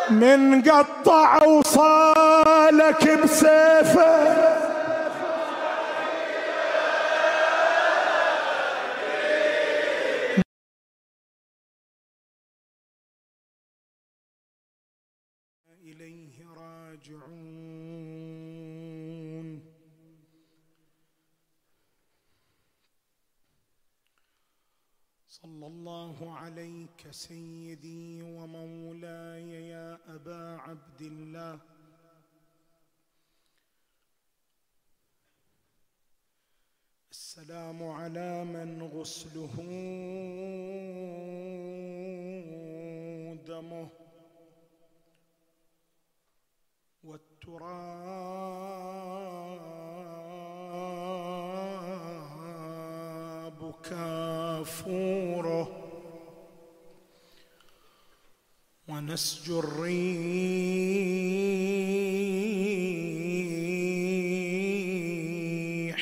من قطع وصالك بسيفه إليه راجعون. صلى الله عليك سيدي ومولاي يا أبا عبد الله. السلام على من غسله دمه والتراب كافوره ونسج الريح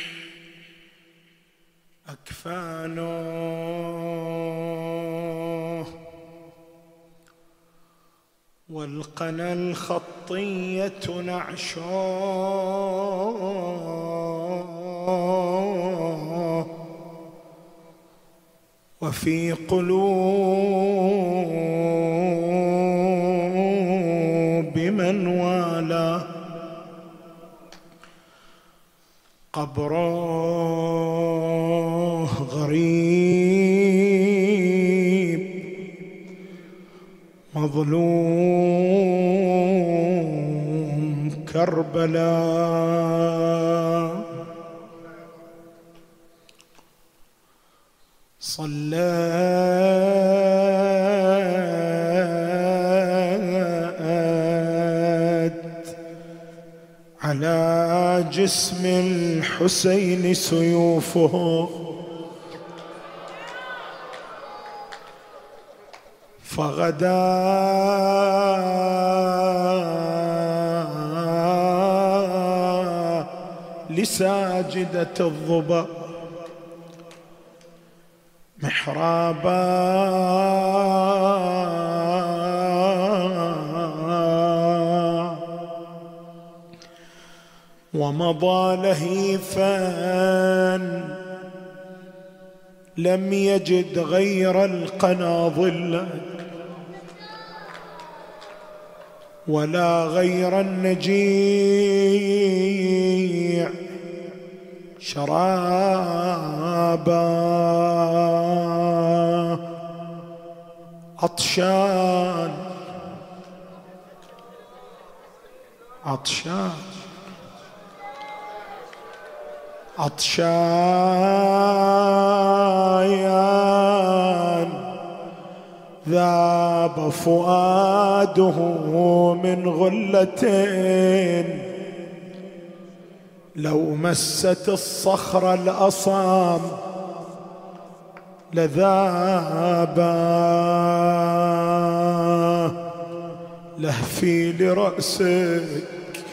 أكفانه والقنا الخطية نعشاه وفي قلوب من والاه قبره غريب مظلوم كربلاء. صلت على جسم الحسين سيوفه فغدا لساجدة الظبا محرابا ومضى لهيفا لم يجد غير القناظل ولا غير النجيع شرابا عطشان عطشان عطشان ذاب فؤاده من غلة لو مست الصخر الأصام لذابا لهفي لرأسك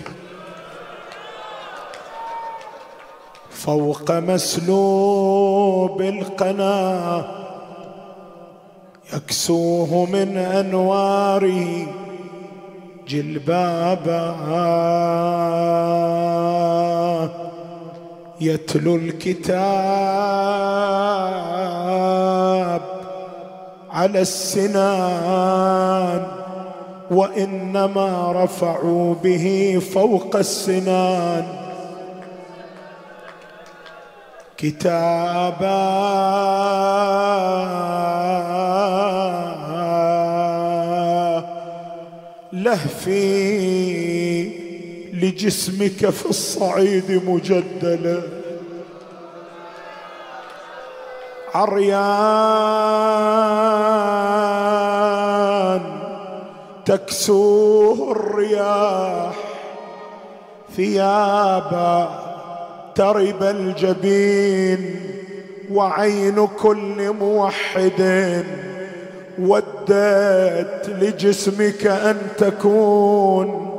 فوق مسلوب القنا يكسوه من أنواره جلبابا يتلو الكتاب على السنان وإنما رفعوا به فوق السنان كتابا لهفي لجسمك في الصعيد مجدلا عريان تكسوه الرياح ثيابا ترب الجبين وعين كل موحد ودت لجسمك أن تكون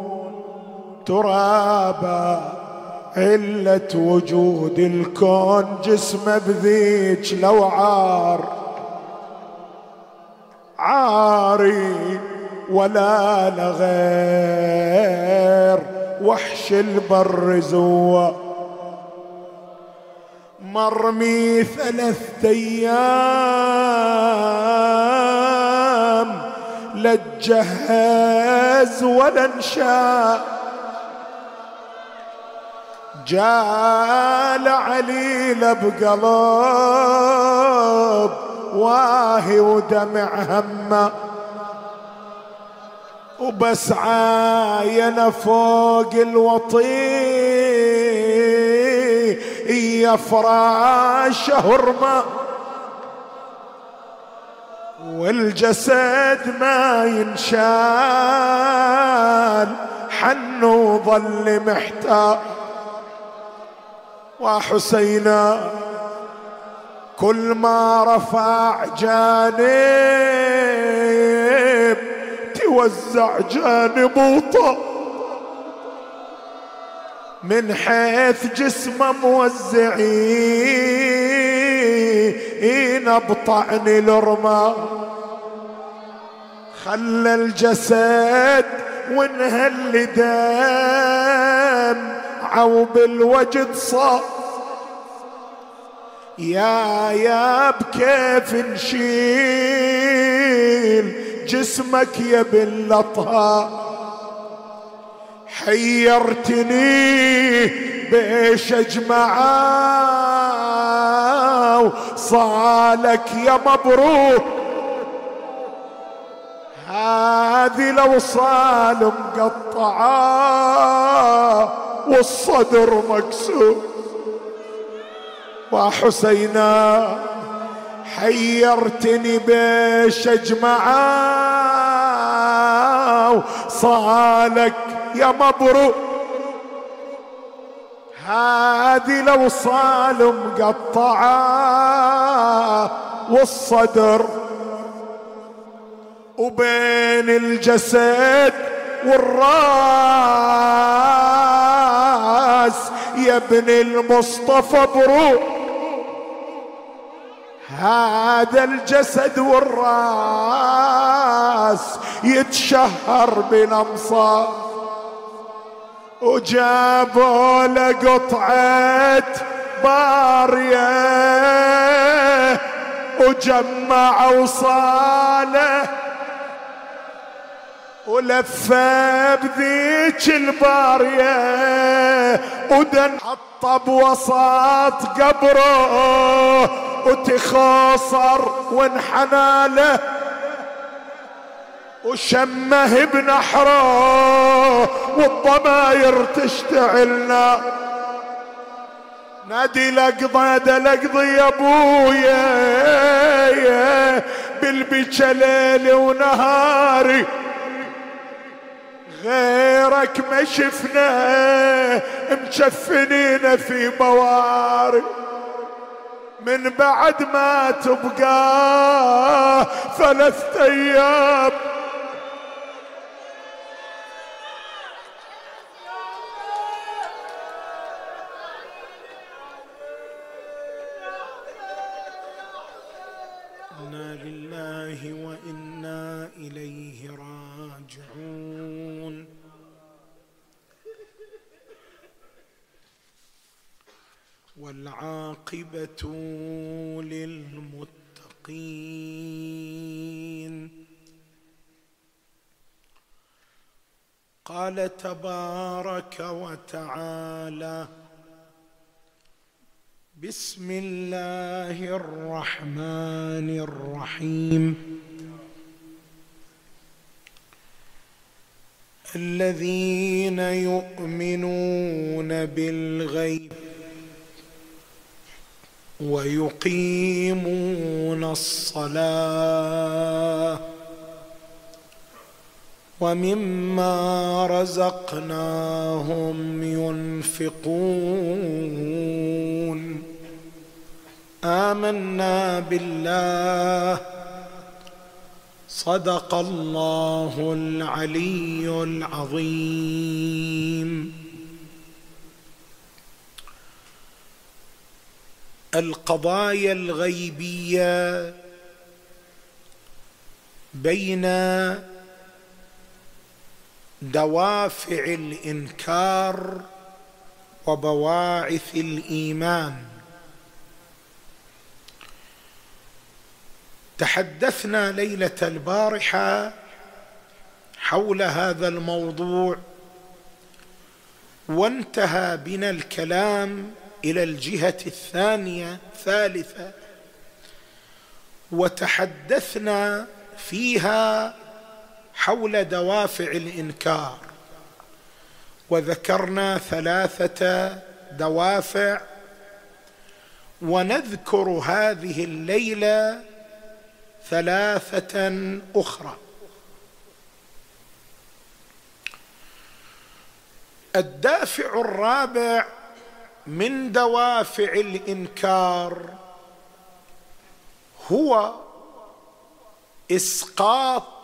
ترابا علة وجود الكون جسم بذيك لو عار عاري ولا لغير وحش البر زوى. مرمي 3 أيام لا تجهز ولا انشاء، جال عليل بقلب واهي ودمع همه، وبس عاين فوق الوطي يا فراشه هرمه، والجسد ما ينشال حن وظل محتار. وحسينا كل ما رفع جانب توزع جانب وطا، من حيث جسمه موزعين بطعن الرمى، خلى الجسد وانهل دم عوب الوجد صار. يا بكيف نشيل جسمك يا باللطها، حيرتني بيش اجمعه صالك يا مبروك، هذه لو صال مقطعه والصدر مكسور. وحسينا حيرتني بيش اجمعه صالك يا مبروك، هذه لو صال مقطعه والصدر، وبين الجسد والراس يا ابن المصطفى بروح، هذا الجسد والراس يتشهر بالامصار. وجابوا له قطعة بارية وجمعوا صاله، ولفه بذيك البارية ودن حطب وسط قبره، وتخاصر وانحنى له وشمه بنحره، والضماير تشتعلنا نادي لقضى لقضي يا ابويا بالبيتش ليلي ونهاري، غيرك ما شفنا مشفنين في بواري، من بعد ما تبقى 3 أيام إنا لله وإنا إليه راجعون. والعاقبة للمتقين. قال تبارك وتعالى: بسم الله الرحمن الرحيم. الذين يؤمنون بالغيب ويقيمون الصلاة ومما رزقناهم ينفقون. آمنا بالله. صدق الله العلي العظيم. القضايا الغيبية بين دوافع الإنكار وبواعث الإيمان. تحدثنا ليلة البارحة حول هذا الموضوع، وانتهى بنا الكلام إلى الجهة الثالثة، وتحدثنا فيها حول دوافع الإنكار، وذكرنا 3 دوافع، ونذكر هذه الليلة 3 أخرى. الدافع الرابع من دوافع الإنكار هو إسقاط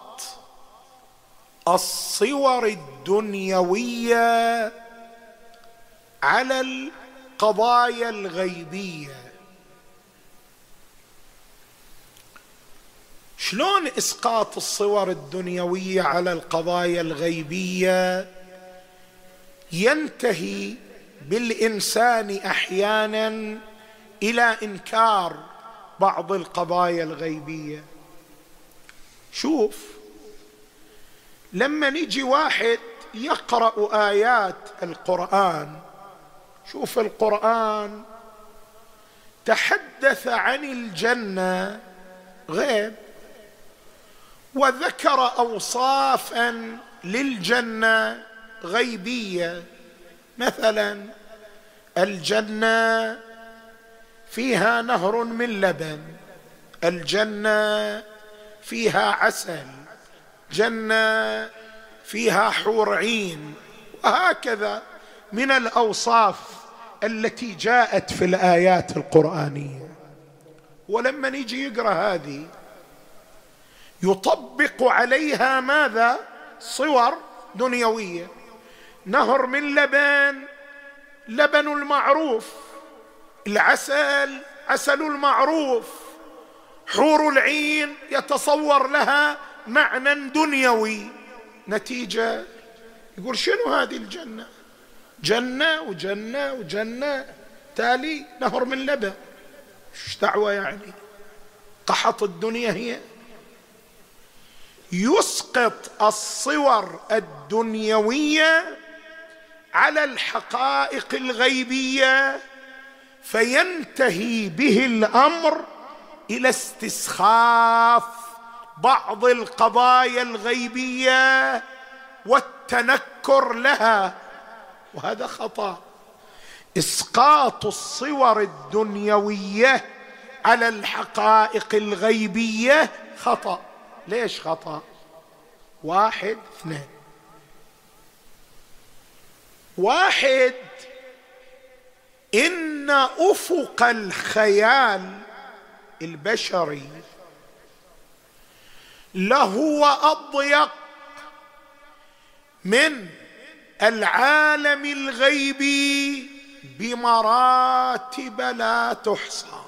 الصور الدنيوية على القضايا الغيبية. شلون إسقاط الصور الدنيوية على القضايا الغيبية؟ ينتهي بالإنسان أحيانا إلى إنكار بعض القضايا الغيبية. شوف، لما نجي واحد يقرأ آيات القرآن، شوف القرآن تحدث عن الجنة غيب، وذكر أوصافا للجنة غيبية. مثلا الجنة فيها نهر من لبن، الجنة فيها عسل، جنة فيها حور عين، وهكذا من الأوصاف التي جاءت في الآيات القرآنية. ولما نيجي يقرأ هذه يطبق عليها ماذا؟ صور دنيوية. نهر من لبن، لبن المعروف، العسل، عسل المعروف، حور العين يتصور لها معنى دنيوي. نتيجة يقول شنو هذه الجنة؟ جنة وجنة وجنة، تالي نهر من لبن، ايش دعوة يعني؟ قحط الدنيا هي. يسقط الصور الدنيوية على الحقائق الغيبية، فينتهي به الأمر إلى استسخاف بعض القضايا الغيبية والتنكر لها، وهذا خطأ. إسقاط الصور الدنيوية على الحقائق الغيبية خطأ. ليش خطأ؟ 1 2. 1، إن أفق الخيال البشري لهو أضيق من العالم الغيبي بمراتب لا تحصى.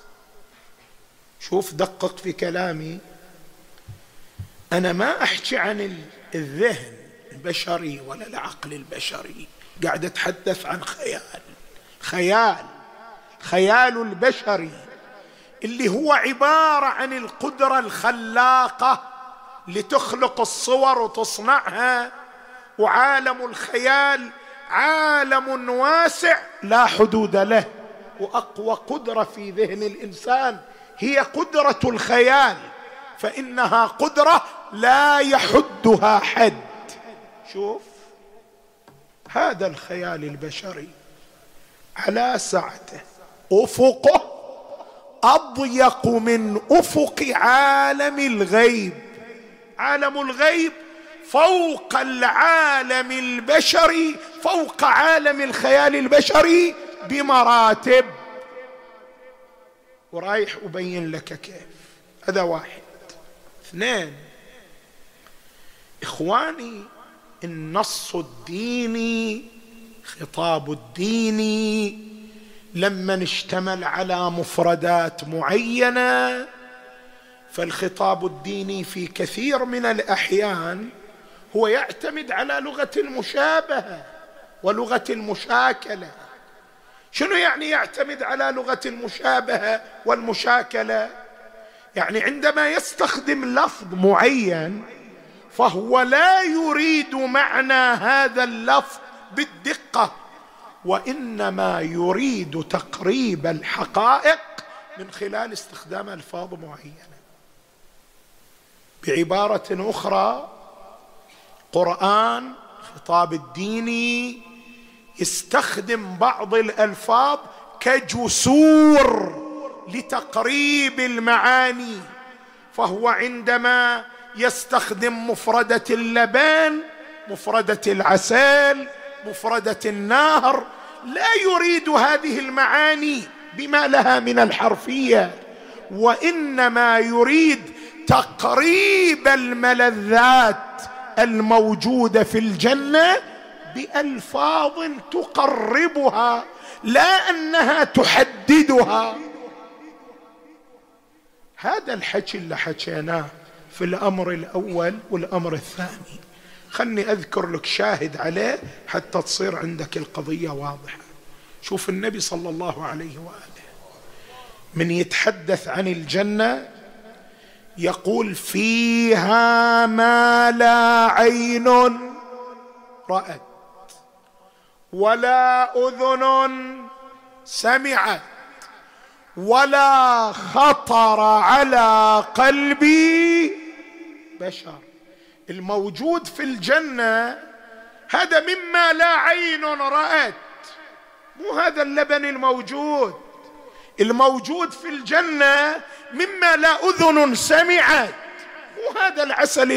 شوف، دقق في كلامي، أنا ما أحكي عن الذهن البشري ولا العقل البشري، قاعد أتحدث عن خيال البشري اللي هو عبارة عن القدرة الخلاقة لتخلق الصور وتصنعها. وعالم الخيال عالم واسع لا حدود له، وأقوى قدرة في ذهن الإنسان هي قدرة الخيال، فإنها قدرة لا يحدها حد. شوف هذا الخيال البشري على سعته، أفقه أضيق من أفق عالم الغيب. عالم الغيب فوق العالم البشري، فوق عالم الخيال البشري بمراتب، ورايح أبين لك كيف. هذا 1. 2، إخواني، النص الديني، خطاب الديني لما نشتمل على مفردات معينة، فالخطاب الديني في كثير من الأحيان هو يعتمد على لغة المشابهة ولغة المشاكلة. شنو يعني يعتمد على لغة المشابهة والمشاكلة؟ يعني عندما يستخدم لفظ معين فهو لا يريد معنى هذا اللفظ بالدقة، وإنما يريد تقريب الحقائق من خلال استخدام ألفاظ معينة. بعبارة أخرى، قرآن خطاب الديني يستخدم بعض الألفاظ كجسور لتقريب المعاني، فهو عندما يستخدم مفردة اللبن، مفردة العسل، مفردة النهر، لا يريد هذه المعاني بما لها من الحرفية، وإنما يريد تقريب الملذات الموجودة في الجنة بألفاظ تقربها لا أنها تحددها. هذا الحكي اللي حكيناه في الأمر الأول والأمر الثاني. خلني أذكر لك شاهد عليه حتى تصير عندك القضية واضحة. شوف النبي صلى الله عليه وآله من يتحدث عن الجنة يقول: فيها ما لا عين رأت ولا أذن سمعت ولا خطر على قلب بشر. الموجود في الجنة هذا مما لا عين رأت، مو هذا اللبن الموجود في الجنة مما لا أذن سمعت، مو هذا العسل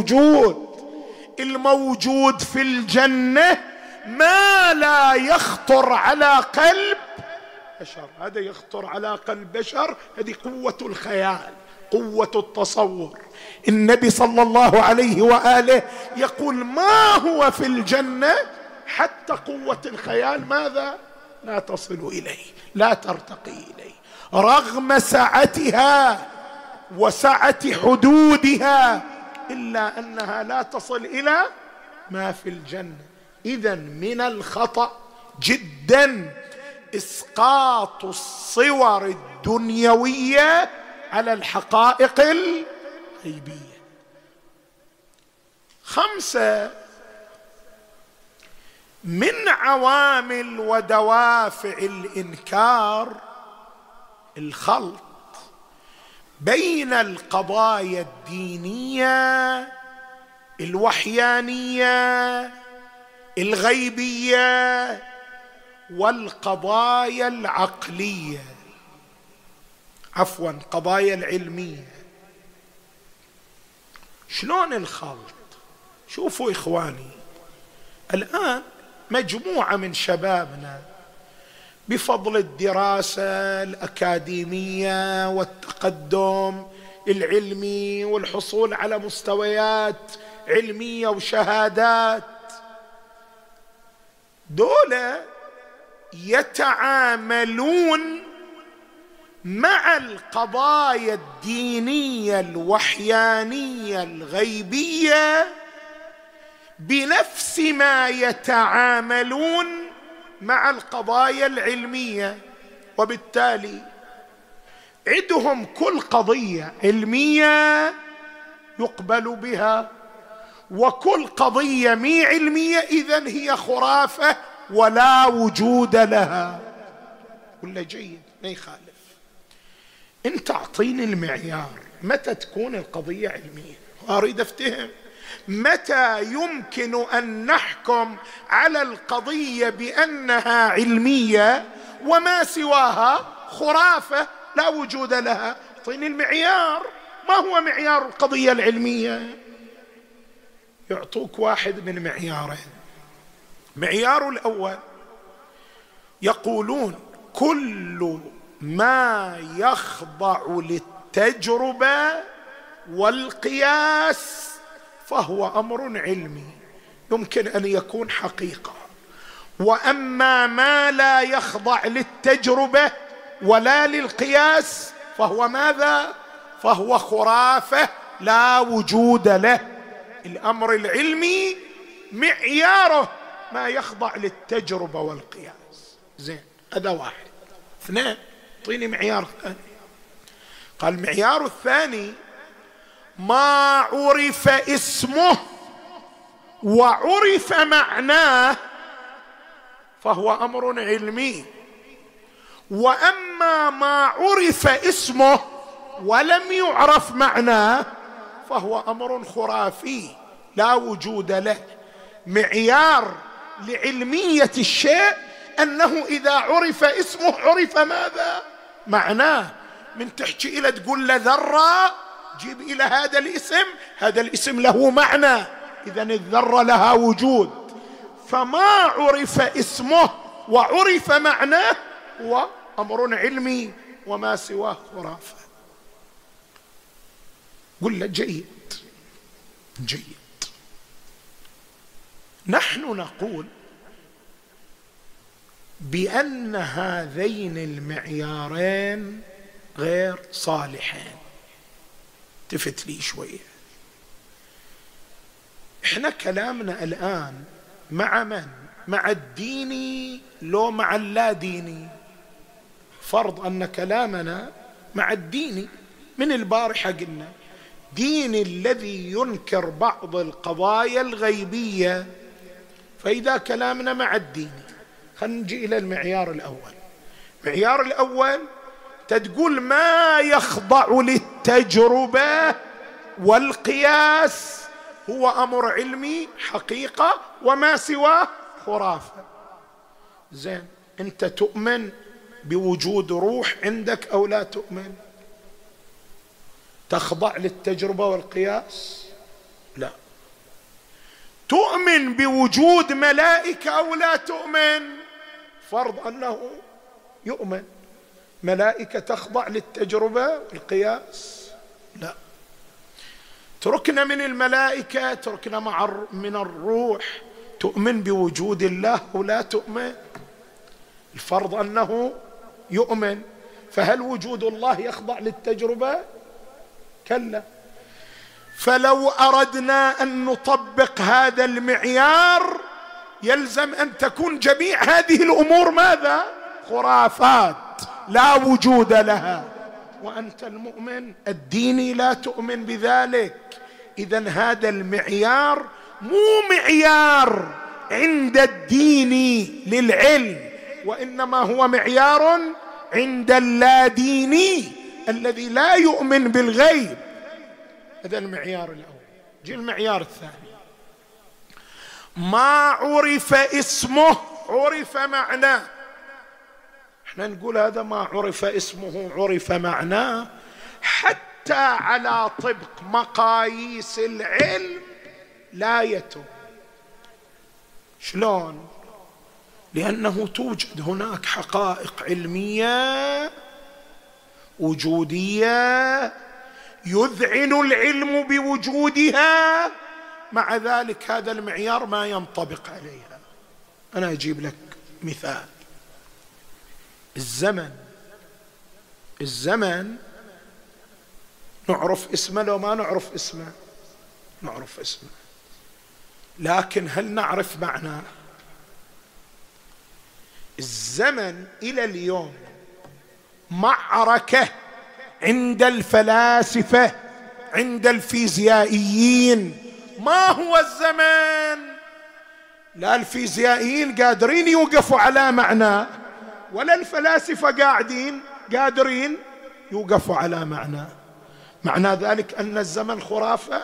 الموجود في الجنة ما لا يخطر على قلب بشر. هذا يخطر على قلب بشر، هذه قوة الخيال، قوة التصور. النبي صلى الله عليه وآله يقول: ما هو في الجنة حتى قوة الخيال ماذا؟ لا تصل إليه، لا ترتقي إليه، رغم سعتها وسعة حدودها، إلا أنها لا تصل إلى ما في الجنة. إذن من الخطأ جدا إسقاط الصور الدنيوية على الحقائق الغيبية. 5 من عوامل ودوافع الإنكار الخلط بين القضايا الدينية الوحيانية الغيبية والقضايا العقلية، قضايا العلمية. شلون الخلط؟ شوفوا إخواني، الآن مجموعة من شبابنا بفضل الدراسة الأكاديمية والتقدم العلمي والحصول على مستويات علمية وشهادات، دول يتعاملون مع القضايا الدينية الوحيانية الغيبية بنفس ما يتعاملون مع القضايا العلمية، وبالتالي عندهم كل قضية علمية يقبل بها، وكل قضية مي علمية إذن هي خرافة ولا وجود لها. ولا جيد ما يخالف. انت اعطيني المعيار متى تكون القضية علمية، أريد أفتهم متى يمكن أن نحكم على القضية بأنها علمية وما سواها خرافة لا وجود لها. اعطيني المعيار. ما هو معيار القضية العلمية؟ يعطوك واحد من معيارين. معيار الأول يقولون كل ما يخضع للتجربة والقياس فهو أمر علمي يمكن أن يكون حقيقة، وأما ما لا يخضع للتجربة ولا للقياس فهو ماذا؟ فهو خرافة لا وجود له. الأمر العلمي معياره ما يخضع للتجربة والقياس. زين، هذا واحد. اثنين، اعطيني معيار ثاني. قال المعيار الثاني ما عرف اسمه وعرف معناه فهو أمر علمي، وأما ما عرف اسمه ولم يعرف معناه فهو أمر خرافي لا وجود له. معيار لعلمية الشيء أنه إذا عرف اسمه عرف ماذا؟ معناه. من تحكي إلى تقول له ذرة، جيب إلى هذا الاسم، هذا الاسم له معنى، إذن الذرة لها وجود. فما عرف اسمه وعرف معناه هو أمر علمي، وما سواه خرافة. قل له جيد. نحن نقول بأن هذين المعيارين غير صالحين. التفت لي شوية. احنا كلامنا الآن مع من؟ مع الديني لو مع اللا ديني؟ فرض أن كلامنا مع الديني. من البارحة قلنا دين الذي ينكر بعض القضايا الغيبية، فإذا كلامنا مع الديني خلينا نجي إلى المعيار الأول. المعيار الأول تقول ما يخضع للتجربة والقياس هو أمر علمي حقيقة، وما سواه خرافة. زين، أنت تؤمن بوجود روح عندك أو لا تؤمن؟ تخضع للتجربة والقياس؟ لا. تؤمن بوجود ملائكة أو لا تؤمن؟ فرض أنه يؤمن. ملائكة تخضع للتجربة والقياس؟ لا. تركنا من الملائكة، تركنا من الروح، تؤمن بوجود الله أو لا تؤمن؟ الفرض أنه يؤمن. فهل وجود الله يخضع للتجربة؟ كلا. فلو أردنا أن نطبق هذا المعيار يلزم أن تكون جميع هذه الأمور ماذا؟ خرافات لا وجود لها. وأنت المؤمن الديني لا تؤمن بذلك. إذن هذا المعيار مو معيار عند الدين للعلم، وإنما هو معيار عند اللاديني الذي لا يؤمن بالغيب. هذا المعيار الأول. جي المعيار الثاني، ما عرف اسمه عرف معناه. احنا نقول هذا ما عرف اسمه عرف معناه حتى على طبق مقاييس العلم لا يتم. شلون؟ لأنه توجد هناك حقائق علمية وجودية يذعن العلم بوجودها، مع ذلك هذا المعيار ما ينطبق عليها. أنا أجيب لك مثال. الزمن نعرف اسمه لو ما نعرف اسمه؟ نعرف اسمه، لكن هل نعرف معناه؟ الزمن إلى اليوم معركة عند الفلاسفة، عند الفيزيائيين. ما هو الزمن؟ لا الفيزيائيين قادرين يوقفوا على معناه، ولا الفلاسفة قادرين يوقفوا على معناه. معنى ذلك أن الزمن خرافة؟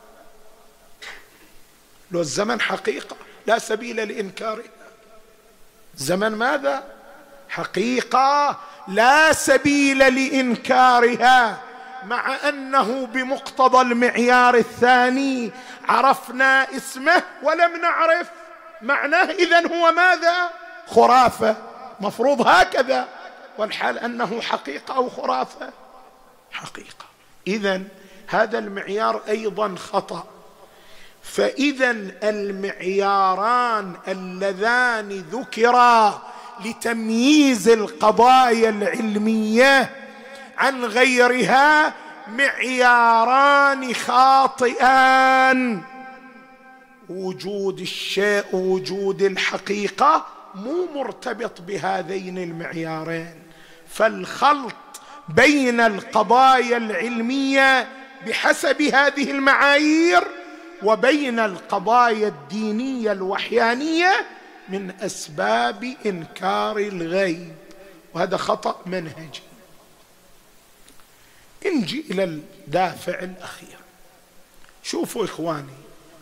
لو الزمن حقيقة لا سبيل لإنكاره. الزمن ماذا؟ حقيقة لا سبيل لإنكارها، مع أنه بمقتضى المعيار الثاني عرفنا اسمه ولم نعرف معناه، إذن هو ماذا؟ خرافة. مفروض هكذا، والحال أنه حقيقة أو خرافة؟ حقيقة. إذن هذا المعيار أيضا خطأ. فإذن المعياران اللذان ذكرا لتمييز القضايا العلمية عن غيرها معياران خاطئان وجود الشيء ووجود الحقيقة مو مرتبط بهذين المعيارين، فالخلط بين القضايا العلمية بحسب هذه المعايير وبين القضايا الدينية الوحيانية من أسباب إنكار الغيب، وهذا خطأ منهجي. نجي إلى الدافع الأخير. شوفوا إخواني،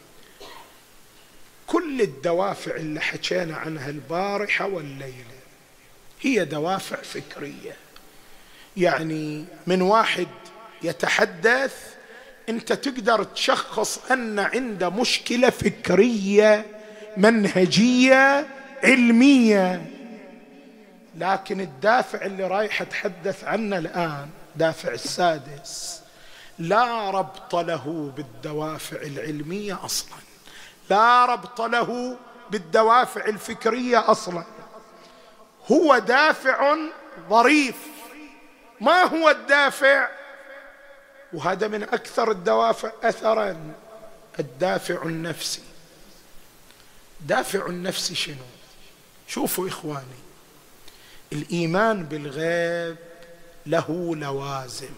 كل الدوافع اللي حكينا عنها البارحة والليلة هي دوافع فكرية. يعني من واحد يتحدث أنت تقدر تشخص أن عنده مشكلة فكرية منهجية علمية، لكن الدافع اللي رايح أتحدث عنه الآن، دافع السادس، لا ربط له بالدوافع العلمية أصلا، لا ربط له بالدوافع الفكرية أصلا، هو دافع ظريف. ما هو الدافع؟ وهذا من أكثر الدوافع أثرا، الدافع النفسي. دافع النفسي شنو؟ شوفوا إخواني، الإيمان بالغيب له لوازم،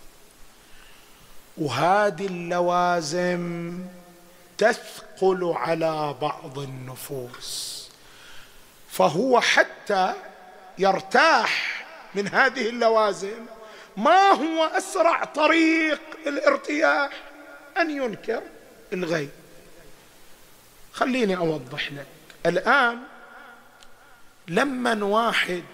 وهذه اللوازم تثقل على بعض النفوس، فهو حتى يرتاح من هذه اللوازم ما هو أسرع طريق الارتياح؟ أن ينكر الغيب. خليني أوضح لك. الآن لما واحد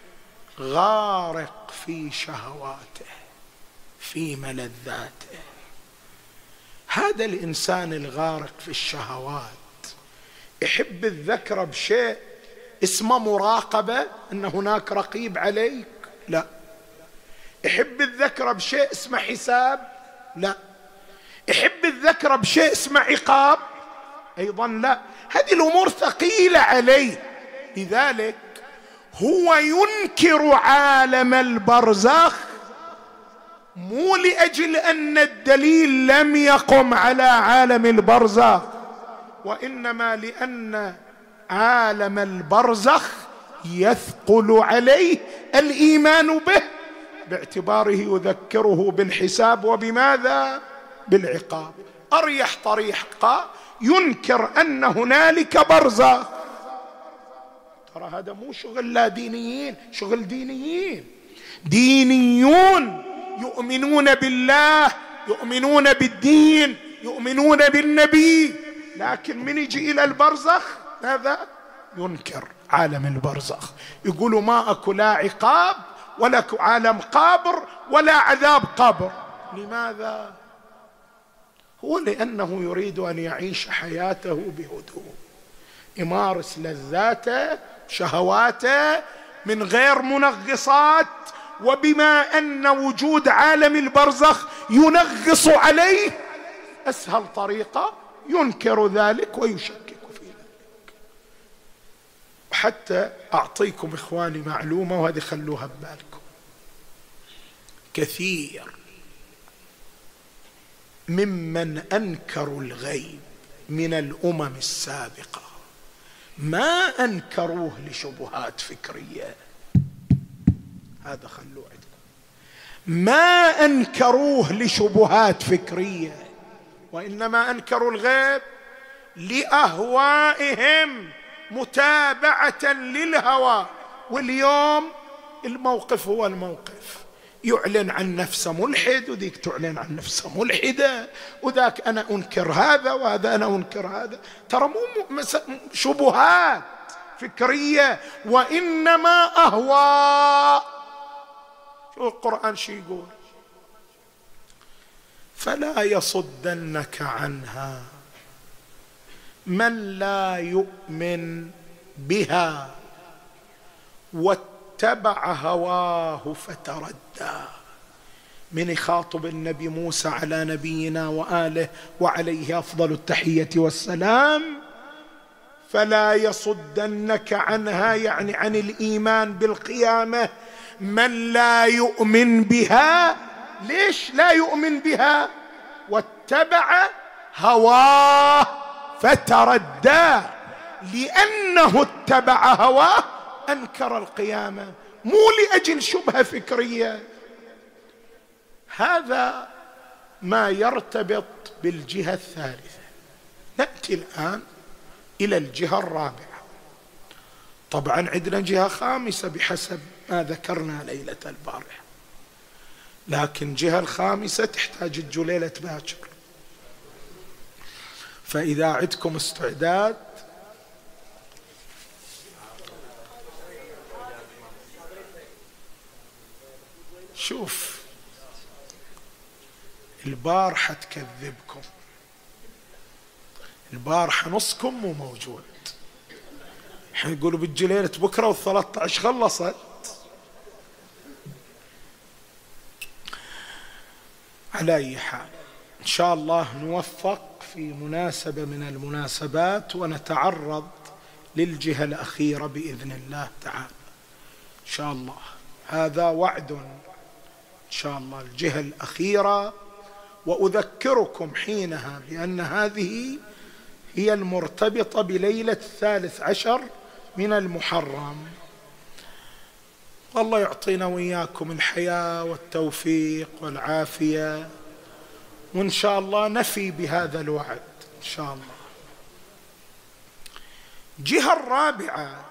غارق في شهواته في ملذاته، هذا الإنسان الغارق في الشهوات يحب الذكر بشيء اسمه مراقبة، أن هناك رقيب عليك؟ لا. يحب الذكر بشيء اسمه حساب؟ لا. يحب الذكر بشيء اسمه عقاب؟ أيضا لا. هذه الأمور ثقيلة عليه، لذلك هو ينكر عالم البرزخ مو لأجل أن الدليل لم يقم على عالم البرزخ، وإنما لأن عالم البرزخ يثقل عليه الإيمان به، باعتباره يذكره بالحساب وبماذا؟ بالعقاب. أريح طريقة ينكر أن هنالك برزخ. ترى هذا مو شغل لا دينيين، شغل دينيين. دينيون يؤمنون بالله، يؤمنون بالدين، يؤمنون بالنبي، لكن من يجي إلى البرزخ هذا ينكر عالم البرزخ، يقولوا ما أكو لا عقاب ولا عالم قابر ولا عذاب قبر. لماذا؟ هو لأنه يريد أن يعيش حياته بهدوء، يمارس لذاته شهواته من غير منغصات، وبما أن وجود عالم البرزخ ينغص عليه أسهل طريقة ينكر ذلك ويشكك في ذلك. وحتى أعطيكم إخواني معلومة، وهذه خلوها ببالكم، كثير ممن أنكروا الغيب من الأمم السابقة ما أنكروه لشبهات فكرية، هذا خلوه عندكم، ما أنكروه لشبهات فكرية، وإنما أنكروا الغيب لأهوائهم متابعة للهوى. واليوم الموقف هو الموقف، يعلن عن نفسه ملحد، وذيك تعلن عن نفسه ملحدة، وذاك أنا أنكر هذا وهذا أنا أنكر هذا. ترى مو شبهات فكرية، وإنما أهواء. شو القرآن شو يقول؟ فلا يصدنك عنها من لا يؤمن بها واتبع هواه فتردى. من يخاطب النبي موسى على نبينا وآله وعليه أفضل التحية والسلام، فلا يصدنك عنها يعني عن الإيمان بالقيامة من لا يؤمن بها. ليش لا يؤمن بها؟ واتبع هواه فتردى لأنه اتبع هواه أنكر القيامة، مو لأجل شبهة فكرية. هذا ما يرتبط بالجهة الثالثة. نأتي الآن إلى الجهة الرابعة. طبعا عندنا جهة خامسة بحسب ما ذكرنا ليلة البارحة، لكن جهة الخامسة تحتاج الجليلة باكر. فإذا عندكم استعداد شوف، البارحة تكذبكم، البارحة نصكم مو موجود. احنا نقولوا بالجليلة بكرة و13 خلصت. على أي حال إن شاء الله نوفق في مناسبة من المناسبات ونتعرض للجهة الأخيرة بإذن الله تعالى إن شاء الله. هذا وعد إن شاء الله، الجهة الأخيرة. وأذكركم حينها بأن هذه هي المرتبطة بليلة 13 من المحرم. والله يعطينا وإياكم الحياة والتوفيق والعافية، وإن شاء الله نفي بهذا الوعد إن شاء الله. الجهة الرابعة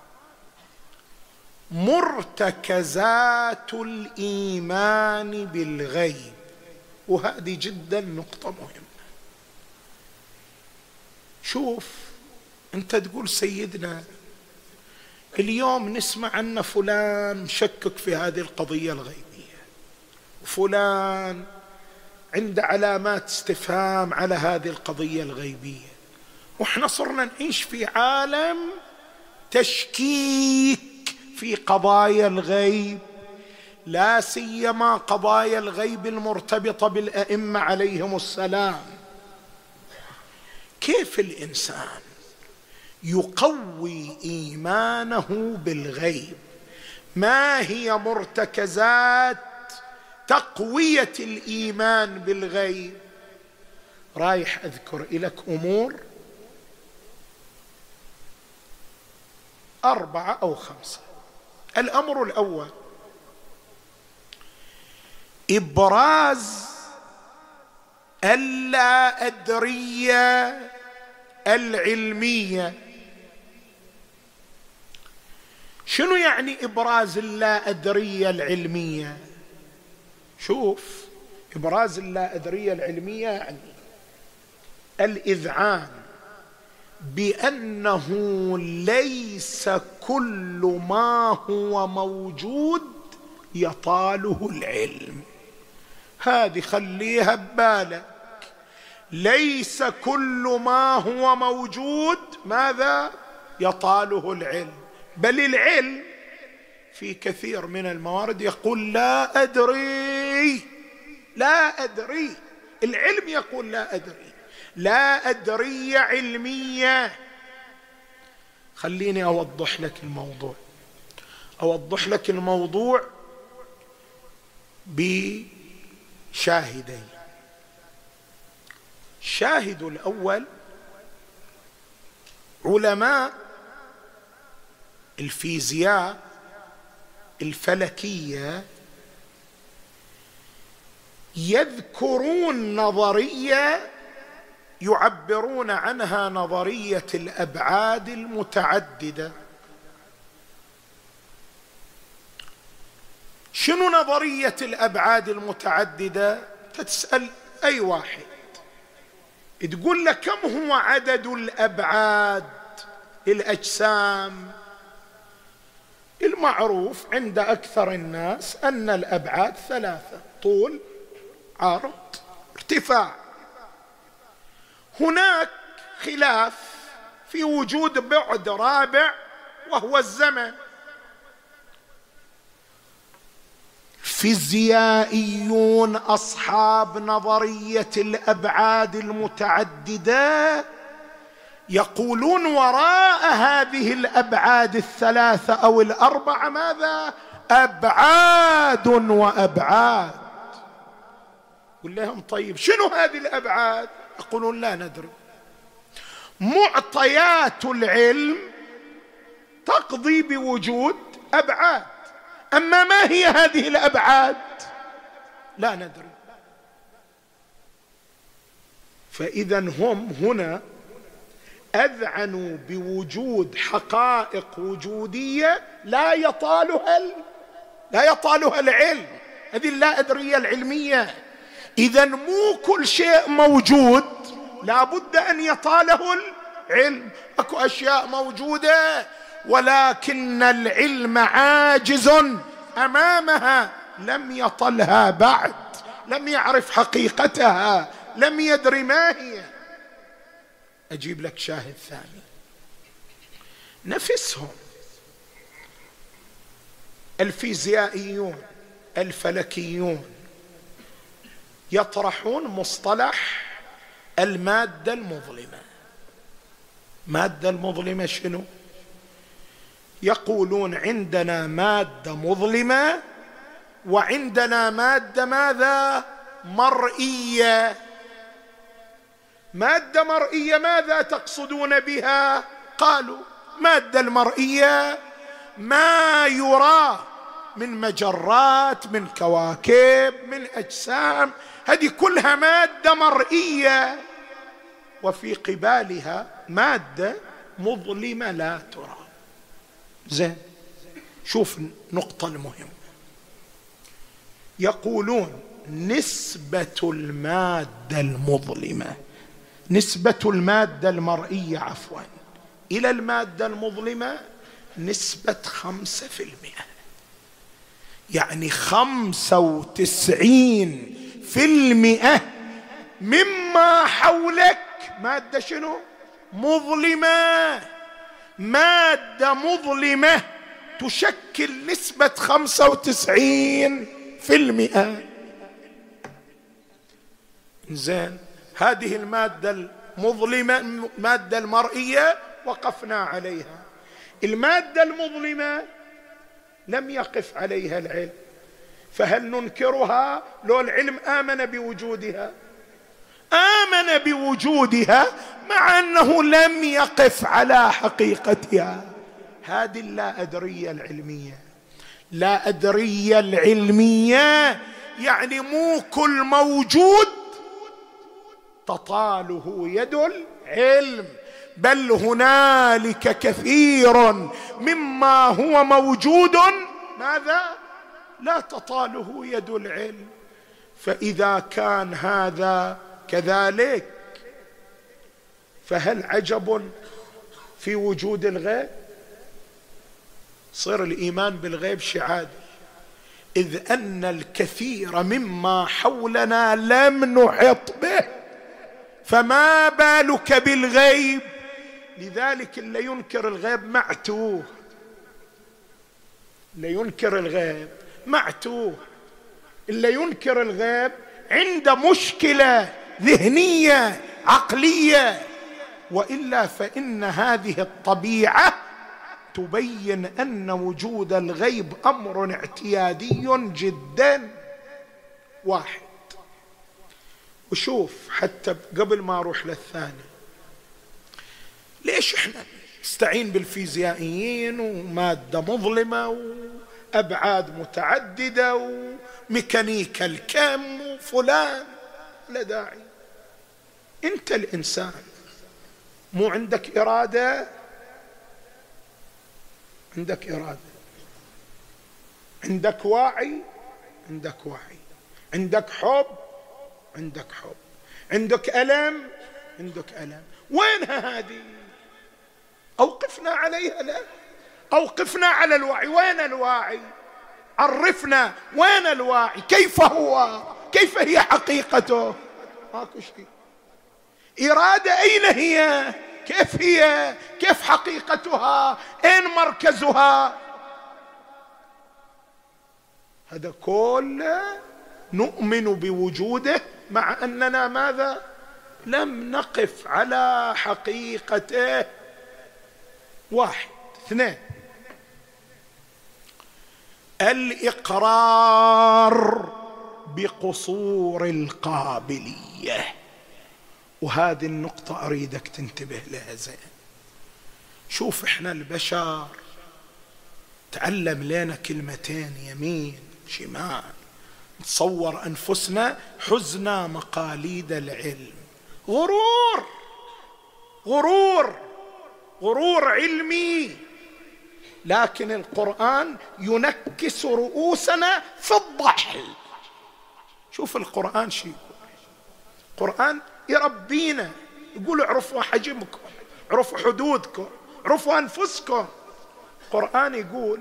مرتكزات الإيمان بالغيب، وهذه جدا نقطة مهمة. شوف، أنت تقول سيدنا اليوم نسمع أن فلان مشكك في هذه القضية الغيبية، وفلان عنده علامات استفهام على هذه القضية الغيبية، وإحنا صرنا نعيش في عالم تشكيك في قضايا الغيب، لا سيما قضايا الغيب المرتبطة بالأئمة عليهم السلام. كيف الإنسان يقوي إيمانه بالغيب؟ ما هي مرتكزات تقوية الإيمان بالغيب؟ رايح أذكر لك أمور 4 أو 5. الأمر الأول إبراز اللا أدرية العلمية. شنو يعني إبراز اللا أدرية العلمية؟ شوف، إبراز اللا أدرية العلمية يعني الإذعان بأنه ليس كل ما هو موجود يطاله العلم. هذه خليها ببالك، ليس كل ما هو موجود ماذا يطاله العلم، بل العلم في كثير من الموارد يقول لا أدري، لا أدري. العلم يقول لا أدري، لا أدري علمية. خليني أوضح لك الموضوع، أوضح لك الموضوع بشاهدين. الشاهد الأول علماء الفيزياء الفلكية يذكرون نظرية يعبرون عنها نظرية الأبعاد المتعددة. شنو نظرية الأبعاد المتعددة؟ تسأل أي واحد تقول له كم هو عدد الأبعاد الأجسام؟ المعروف عند أكثر الناس أن الأبعاد 3: طول، عرض، ارتفاع. هناك خلاف في وجود بعد رابع وهو الزمن. فيزيائيون أصحاب نظرية الأبعاد المتعددة يقولون وراء هذه الأبعاد 3 أو 4 ماذا؟ أبعاد وأبعاد. قل لهم طيب شنو هذه الأبعاد؟ يقولون لا ندري. معطيات العلم تقضي بوجود أبعاد، أما ما هي هذه الأبعاد لا ندري. فإذا هم هنا أذعنوا بوجود حقائق وجودية لا يطالها العلم، هذه اللا أدرية العلمية. إذا مو كل شيء موجود لا بد أن يطاله العلم، أكو أشياء موجودة ولكن العلم عاجز أمامها، لم يطلها بعد، لم يعرف حقيقتها، لم يدري ما هي. أجيب لك شاهد ثاني. نفسهم الفيزيائيون الفلكيون يطرحون مصطلح المادة المظلمة. مادة المظلمة شنو؟ يقولون عندنا مادة مظلمة وعندنا مادة ماذا؟ مرئية. مادة مرئية ماذا تقصدون بها؟ قالوا مادة المرئية ما يرى من مجرات، من كواكب، من أجسام، هذه كلها مادة مرئية. وفي قبالها مادة مظلمة لا ترى. زين، شوف النقطة المهمة. يقولون نسبة المادة المظلمة، نسبة المادة المرئية عفوا إلى المادة المظلمة نسبة 5%، يعني 95% مما حولك مادة شنو؟ مظلمة. مادة مظلمة تشكل نسبة 95%. زين، هذه المادة المظلمة المادة المرئية وقفنا عليها. المادة المظلمة لم يقف عليها العلم، فهل ننكرها؟ لو العلم آمن بوجودها، آمن بوجودها مع أنه لم يقف على حقيقتها. هذه اللا أدرية العلمية. لا أدرية العلمية يعني مو كل موجود تطاله يد العلم، بل هنالك كثير مما هو موجود ماذا؟ لا تطاله يد العلم. فإذا كان هذا كذلك فهل عجب في وجود الغيب؟ صير الإيمان بالغيب شعادي، إذ أن الكثير مما حولنا لم نحط به، فما بالك بالغيب؟ لذلك اللي ينكر الغيب معتوه، اللي ينكر الغيب معتوه، اللي ينكر الغيب عنده مشكلة ذهنية عقلية. وإلا فإن هذه الطبيعة تبين أن وجود الغيب أمر اعتيادي جدا. واحد. وشوف حتى قبل ما أروح للثاني، ليش إحنا نستعين بالفيزيائيين ومادة مظلمة وأبعاد متعددة وميكانيكا الكم وفلان؟ لا داعي. أنت الإنسان مو عندك إرادة؟ عندك إرادة، عندك وعي، عندك وعي، عندك حب، عندك حب، عندك ألم، عندك ألم. وينها هذه؟ أوقفنا عليها؟ لا، أوقفنا على الوعي. وين الواعي؟ عرفنا وين الواعي، كيف هو، كيف هي حقيقته؟ ماكو شيء. إرادة أين هي؟ كيف هي؟ كيف حقيقتها؟ أين مركزها؟ هذا كله نؤمن بوجوده مع أننا ماذا؟ لم نقف على حقيقته. واحد. اثنين، الإقرار بقصور القابلية. وهذه النقطة أريدك تنتبه لها زين. شوف احنا البشر تعلم لنا كلمتين يمين شمال، نتصور أنفسنا حزنا مقاليد العلم. غرور، غرور، غرور علمي. لكن القرآن ينكس رؤوسنا في الضحل. شوف القرآن شو يقول. القرآن يربينا، يقول اعرفوا حجمكم، اعرفوا حدودكم، اعرفوا أنفسكم. القرآن يقول،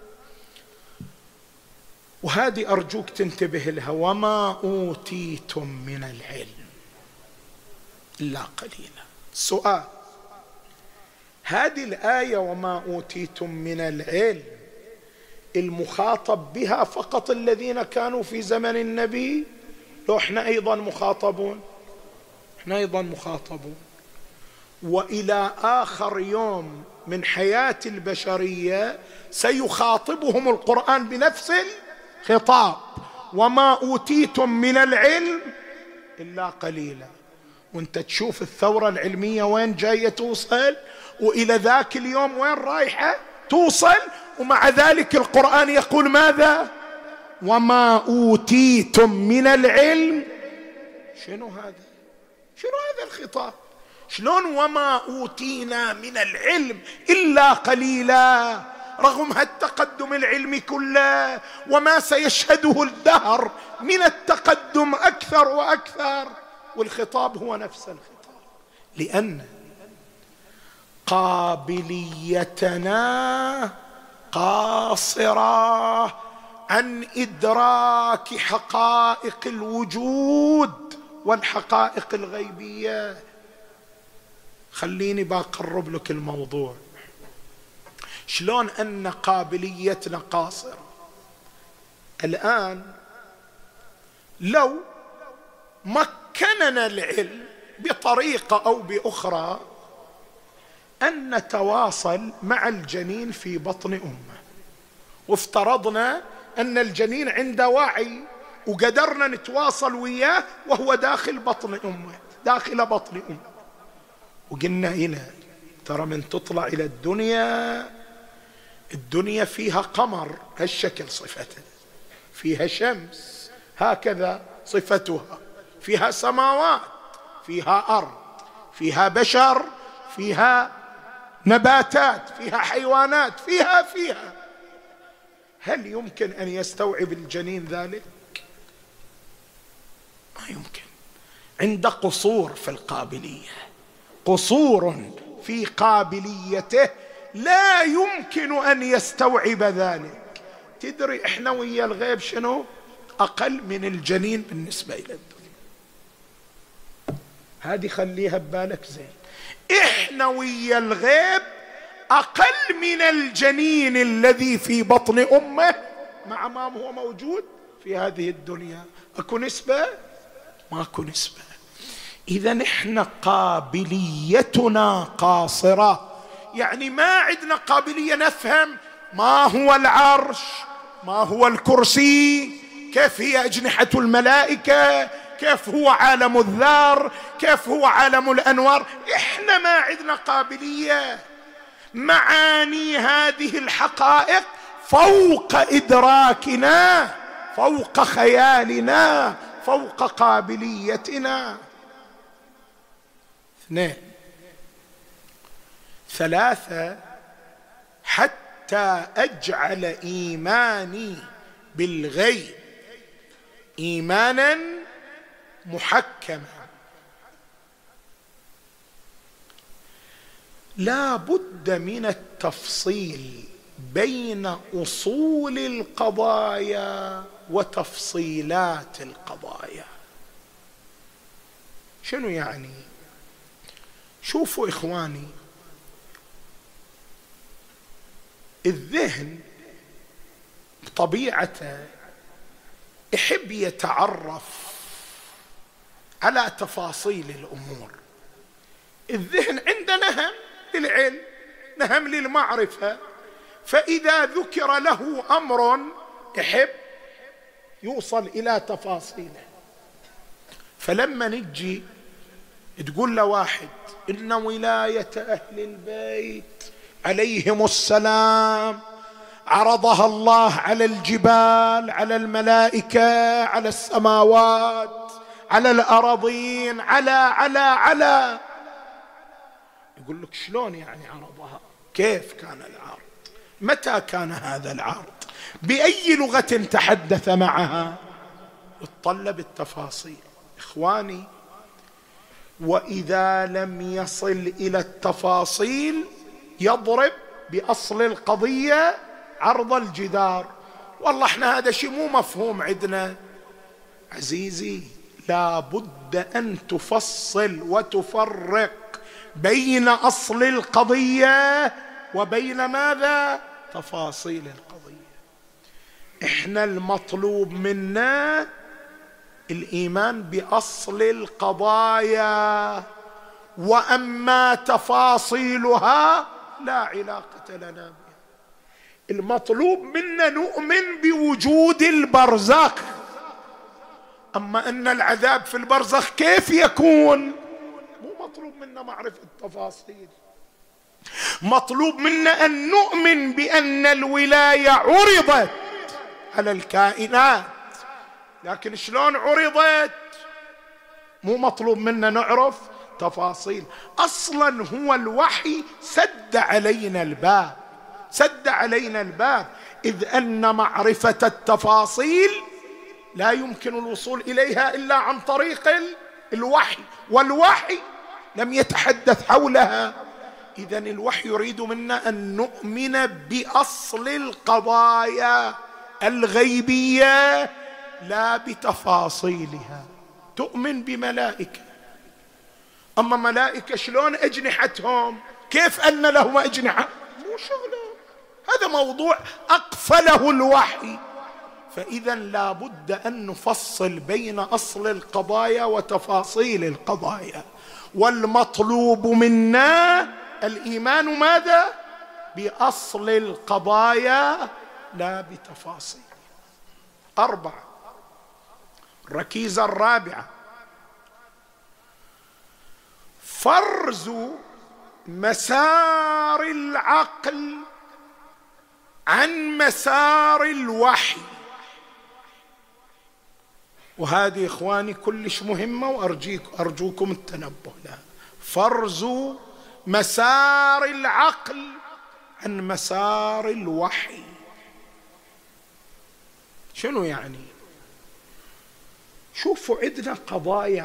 وهذه أرجوك تنتبه لها: وما أوتيتم من العلم إلا قليلا. سؤال: هذه الآية وما أوتيتم من العلم المخاطب بها فقط الذين كانوا في زمن النبي؟ لو احنا أيضا مخاطبون، احنا أيضا مخاطبون، وإلى آخر يوم من حياة البشرية سيخاطبهم القرآن بنفس الخطاب: وما أوتيتم من العلم إلا قليلا. وانت تشوف الثورة العلمية وين جاية توصل، وإلى ذاك اليوم وين رايحة توصل، ومع ذلك القرآن يقول ماذا؟ وما أوتيتم من العلم. شنو هذا؟ شنو هذا الخطاب؟ شلون وما أوتينا من العلم إلا قليلا، رغم هالتقدم العلمي كله وما سيشهده الدهر من التقدم أكثر وأكثر، والخطاب هو نفس الخطاب. لأن قابليتنا قاصرة عن إدراك حقائق الوجود والحقائق الغيبية. خليني بقرب لك الموضوع. شلون أن قابليتنا قاصرة؟ الآن لو مكننا العلم بطريقة أو بأخرى أن نتواصل مع الجنين في بطن أمه، وافترضنا أن الجنين عنده وعي وقدرنا نتواصل وياه وهو داخل بطن أمه، داخل بطن أمه، وقلنا إله ترى من تطلع إلى الدنيا فيها قمر هالشكل صفته، فيها شمس هكذا صفتها، فيها سماوات، فيها أرض، فيها بشر، فيها نباتات، فيها حيوانات، فيها هل يمكن أن يستوعب الجنين ذلك؟ ما يمكن. عند قصور في القابلية، قصور في قابليته، لا يمكن أن يستوعب ذلك. تدري إحنا ويا الغيب شنو؟ أقل من الجنين بالنسبة إلى الدنيا. هذه خليها ببالك زين. إحنا ويا الغيب أقل من الجنين الذي في بطن أمه مع ما هو موجود في هذه الدنيا. أكو نسبة؟ ماكو نسبة. إذا إحنا قابليتنا قاصرة، يعني ما عندنا قابلية نفهم ما هو العرش، ما هو الكرسي، كيف هي أجنحة الملائكة، كيف هو عالم الذر، كيف هو عالم الأنوار. إحنا ما عندنا قابلية. معاني هذه الحقائق فوق إدراكنا، فوق خيالنا، فوق قابليتنا. 2 3 حتى أجعل إيماني بالغيب إيمانا محكما لا بد من التفصيل بين أصول القضايا وتفصيلات القضايا. شنو يعني؟ شوفوا إخواني، الذهن بطبيعته يحب يتعرف على تفاصيل الأمور. الذهن عنده نهم للعلم، نهم للمعرفة، فإذا ذكر له أمر يحب يوصل إلى تفاصيله. فلما نجي تقول لواحد إن ولاية أهل البيت عليهم السلام عرضها الله على الجبال، على الملائكة، على السماوات، على الأراضين، على يقول لك شلون يعني عرضها؟ كيف كان العرض؟ متى كان هذا العرض؟ بأي لغة تحدث معها؟ يتطلب التفاصيل. إخواني، وإذا لم يصل إلى التفاصيل يضرب بأصل القضية عرض الجدار. والله احنا هذا شيء مو مفهوم عندنا. عزيزي، لا بد أن تفصل وتفرق بين أصل القضية وبين ماذا؟ تفاصيل القضية. احنا المطلوب منا الإيمان بأصل القضايا، وأما تفاصيلها لا علاقة لنا بها. المطلوب منا نؤمن بوجود البرزخ، أما أن العذاب في البرزخ كيف يكون مو مطلوب منا معرفة التفاصيل. مطلوب منا أن نؤمن بأن الولاية عرضت على الكائنات، لكن شلون عرضت مو مطلوب منا نعرف تفاصيل. أصلا هو الوحي سد علينا الباب، إذ أن معرفة التفاصيل لا يمكن الوصول إليها إلا عن طريق الوحي، والوحي لم يتحدث حولها. إذن الوحي يريد منا أن نؤمن بأصل القضايا الغيبية لا بتفاصيلها. تؤمن بملائكة، أما ملائكة شلون أجنحتهم؟ كيف أن لهم أجنحة؟ مو شغله، هذا موضوع أقفله الوحي. فإذا لا بد أن نفصل بين أصل القضايا وتفاصيل القضايا، والمطلوب منا الإيمان ماذا؟ بأصل القضايا لا بتفاصيل. 4. الركيزة الرابعة: فرز مسار العقل عن مسار الوحي. وهذه إخواني كلش مهمة، وأرجوكم التنبه لها. فرز مسار العقل عن مسار الوحي. شنو يعني؟ شوفوا، عندنا قضايا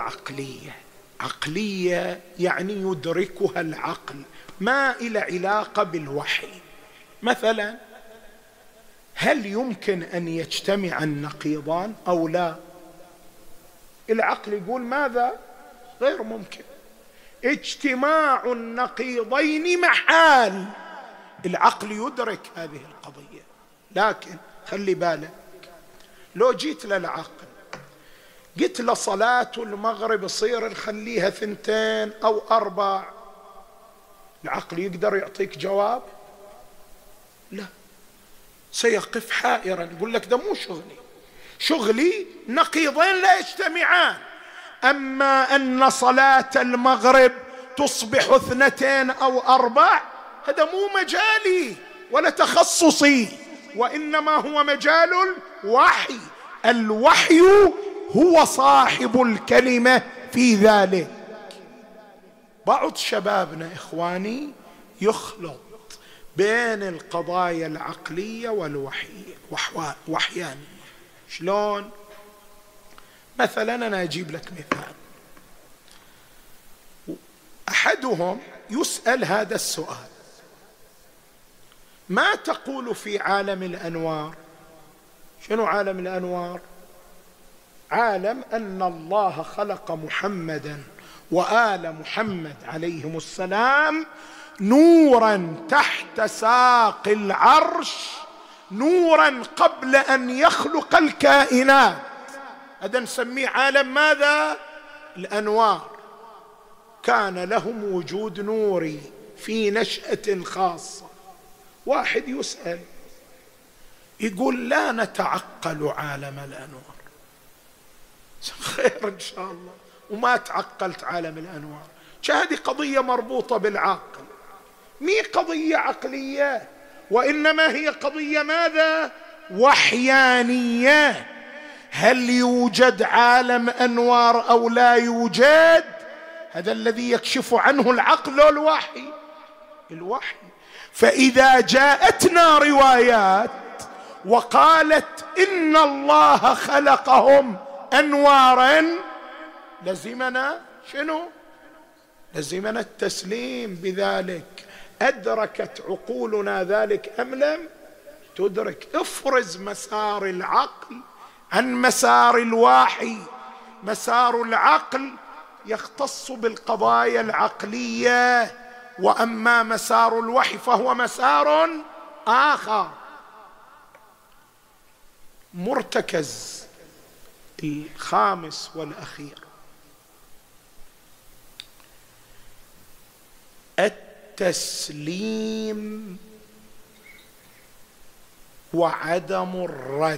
عقلية يعني يدركها العقل، ما إلى علاقة بالوحي. مثلا، هل يمكن أن يجتمع النقيضان أو لا؟ العقل يقول ماذا؟ غير ممكن. اجتماع النقيضين محال. العقل يدرك هذه القضية، لكن خلي بالك، لو جيت للعقل قلت له صلاة المغرب صير نخليها 2 أو 4، العقل يقدر يعطيك جواب؟ لا، سيقف حائرا، يقول لك ده مو شغلي نقيضين لا يجتمعان. أما أن صلاة المغرب تصبح 2 أو 4، هذا مو مجالي ولا تخصصي، وإنما هو مجال الوحي. الوحي هو صاحب الكلمة في ذلك. بعض شبابنا إخواني يخلط بين القضايا العقلية والوحيانية. شلون؟ مثلا أنا أجيب لك مثال. أحدهم يسأل هذا السؤال: ما تقول في عالم الأنوار؟ شنو عالم الأنوار؟ عالم أن الله خلق محمدا وآل محمد عليهم السلام نورا تحت ساق العرش، نورا قبل أن يخلق الكائنات. هذا نسميه عالم ماذا؟ الأنوار. كان لهم وجود نوري في نشأة خاصة. واحد يسأل يقول: لا نتعقل عالم الأنوار. خير إن شاء الله، وما تعقلت عالم الأنوار. هذه قضية مربوطة بالعقل، مي قضية عقلية، وإنما هي قضية ماذا؟ وحيانية. هل يوجد عالم أنوار أو لا يوجد؟ هذا الذي يكشف عنه العقل الوحي. الوحي. فإذا جاءتنا روايات وقالت إن الله خلقهم أنوارا، لزمنا شنو؟ لزمنا التسليم بذلك. أدركت عقولنا ذلك أم لم تدرك؟ افرز مسار العقل عن مسار الوحي. مسار العقل يختص بالقضايا العقلية، وأما مسار الوحي فهو مسار آخر. مرتكز الخامس والأخير، التسليم وعدم الرد.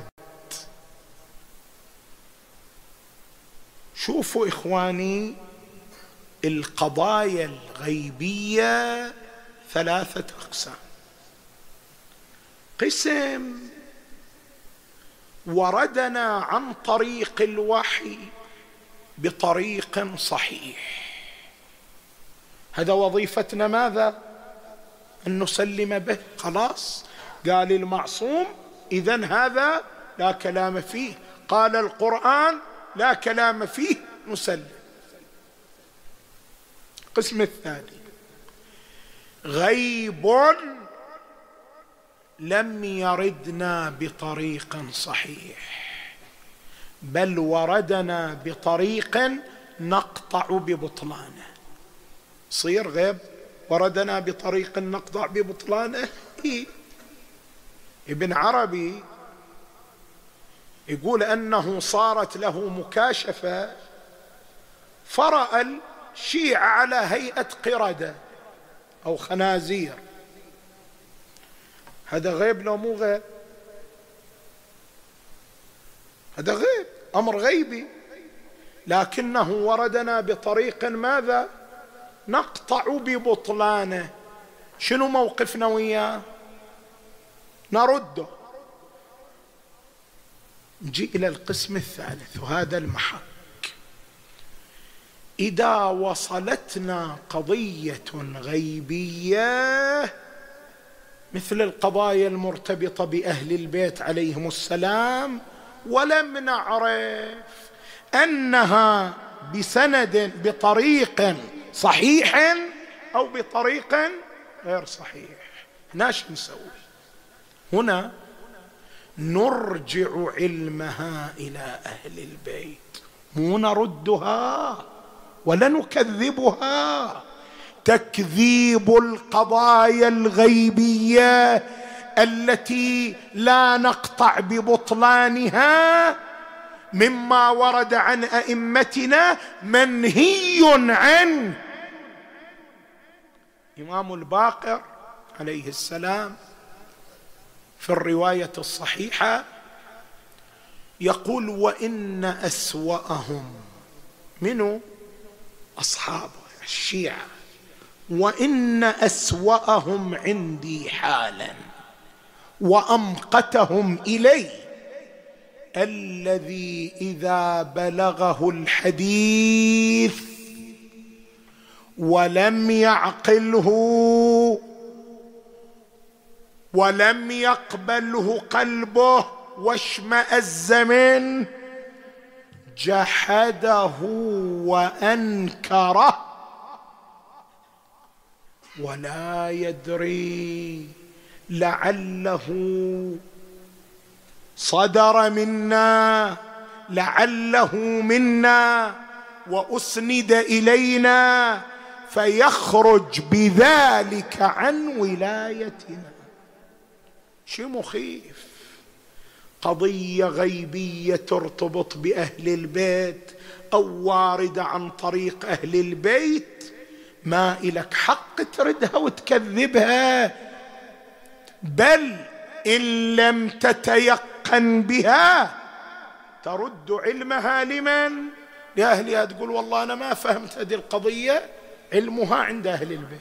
شوفوا إخواني، القضايا الغيبية 3 أقسام. قسم وردنا عن طريق الوحي بطريق صحيح، هذا وظيفتنا ماذا؟ أن نسلم به. خلاص، قال المعصوم إذن هذا لا كلام فيه، قال القرآن لا كلام فيه، نسلم. القسم الثاني، غيب لم يردنا بطريق صحيح، بل وردنا بطريق نقطع ببطلانه. صير غيب وردنا بطريق نقطع ببطلانه. ابن عربي يقول أنه صارت له مكاشفة، فرأى الشيعة على هيئة قردة أو خنازير. هذا غيب لو مو غيب؟ هذا غيب، أمر غيبي، لكنه وردنا بطريق ماذا؟ نقطع ببطلانه. شنو موقفنا وياه؟ نرده. نجي إلى القسم الثالث، وهذا المحك. إذا وصلتنا قضية غيبية مثل القضايا المرتبطة بأهل البيت عليهم السلام، ولم نعرف أنها بسند بطريق صحيح أو بطريق غير صحيح، ناش نسوي؟ هنا نرجع علمها إلى أهل البيت، مو نردها ولا نكذبها. تكذيب القضايا الغيبية التي لا نقطع ببطلانها مما ورد عن أئمتنا منهي عنه. إمام الباقر عليه السلام في الرواية الصحيحة يقول: وإن أسوأهم، منو؟ أصحابه الشيعة، وإن أسوأهم عندي حالا وأمقتهم إلي الذي إذا بلغه الحديث ولم يعقله ولم يقبله قلبه واشمأز منه جحده وأنكره ولا يدري لعله صدر منا، لعله منا وأسند إلينا فيخرج بذلك عن ولايتنا. شيء مخيف، قضية غيبية ترتبط بأهل البيت أو واردة عن طريق أهل البيت، ما إلك حق تردها وتكذبها، بل إن لم تتيقن بها ترد علمها لمن؟ لأهلها تقول والله أنا ما فهمت هذه القضية، علمها عند أهل البيت.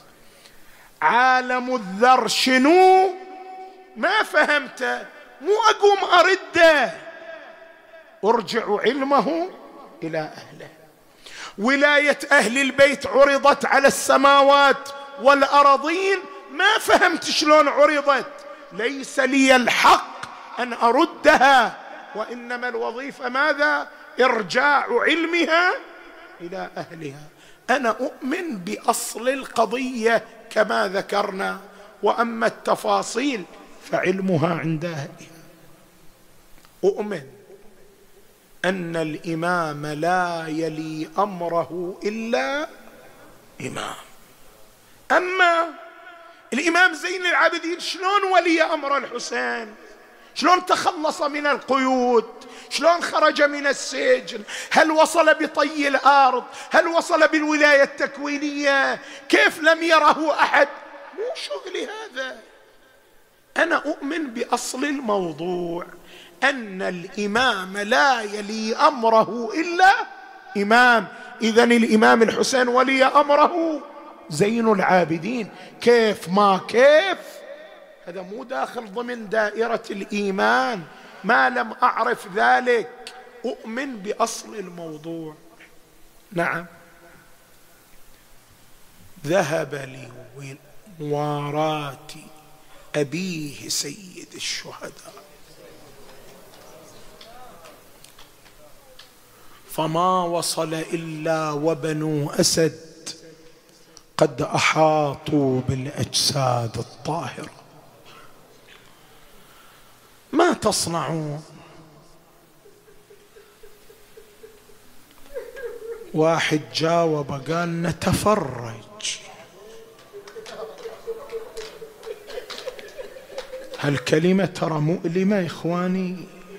عالم الذر شنو؟ ما فهمته، مو أقوم أرده، أرجع علمه إلى أهله. ولاية أهل البيت عرضت على السماوات والأراضين، ما فهمت شلون عرضت، ليس لي الحق أن أردها، وإنما الوظيفة ماذا؟ إرجاع علمها إلى أهلها. أنا أؤمن بأصل القضية كما ذكرنا، وأما التفاصيل فعلمها عند أهلها. أؤمن أن الإمام لا يلي أمره إلا إمام. أما الإمام زين العابدين شلون ولي أمر الحسين؟ شلون تخلص من القيود؟ شلون خرج من السجن؟ هل وصل بطي الأرض؟ هل وصل بالولاية التكوينية؟ كيف لم يره أحد؟ مو شغلي هذا. أنا أؤمن بأصل الموضوع، أن الإمام لا يلي أمره إلا إمام. إذن الإمام الحسين ولي أمره زين العابدين. كيف ما كيف، هذا مو داخل ضمن دائرة الإيمان ما لم أعرف ذلك. أؤمن بأصل الموضوع. نعم، ذهب لمواراة أبيه سيد الشهداء، فما وصل إلا وبنو أسد قد أحاطوا بالأجساد الطاهرة. ما تصنعون؟ واحد جاوب قال نتفرج. هالكلمة ترى مؤلمة يا إخواني.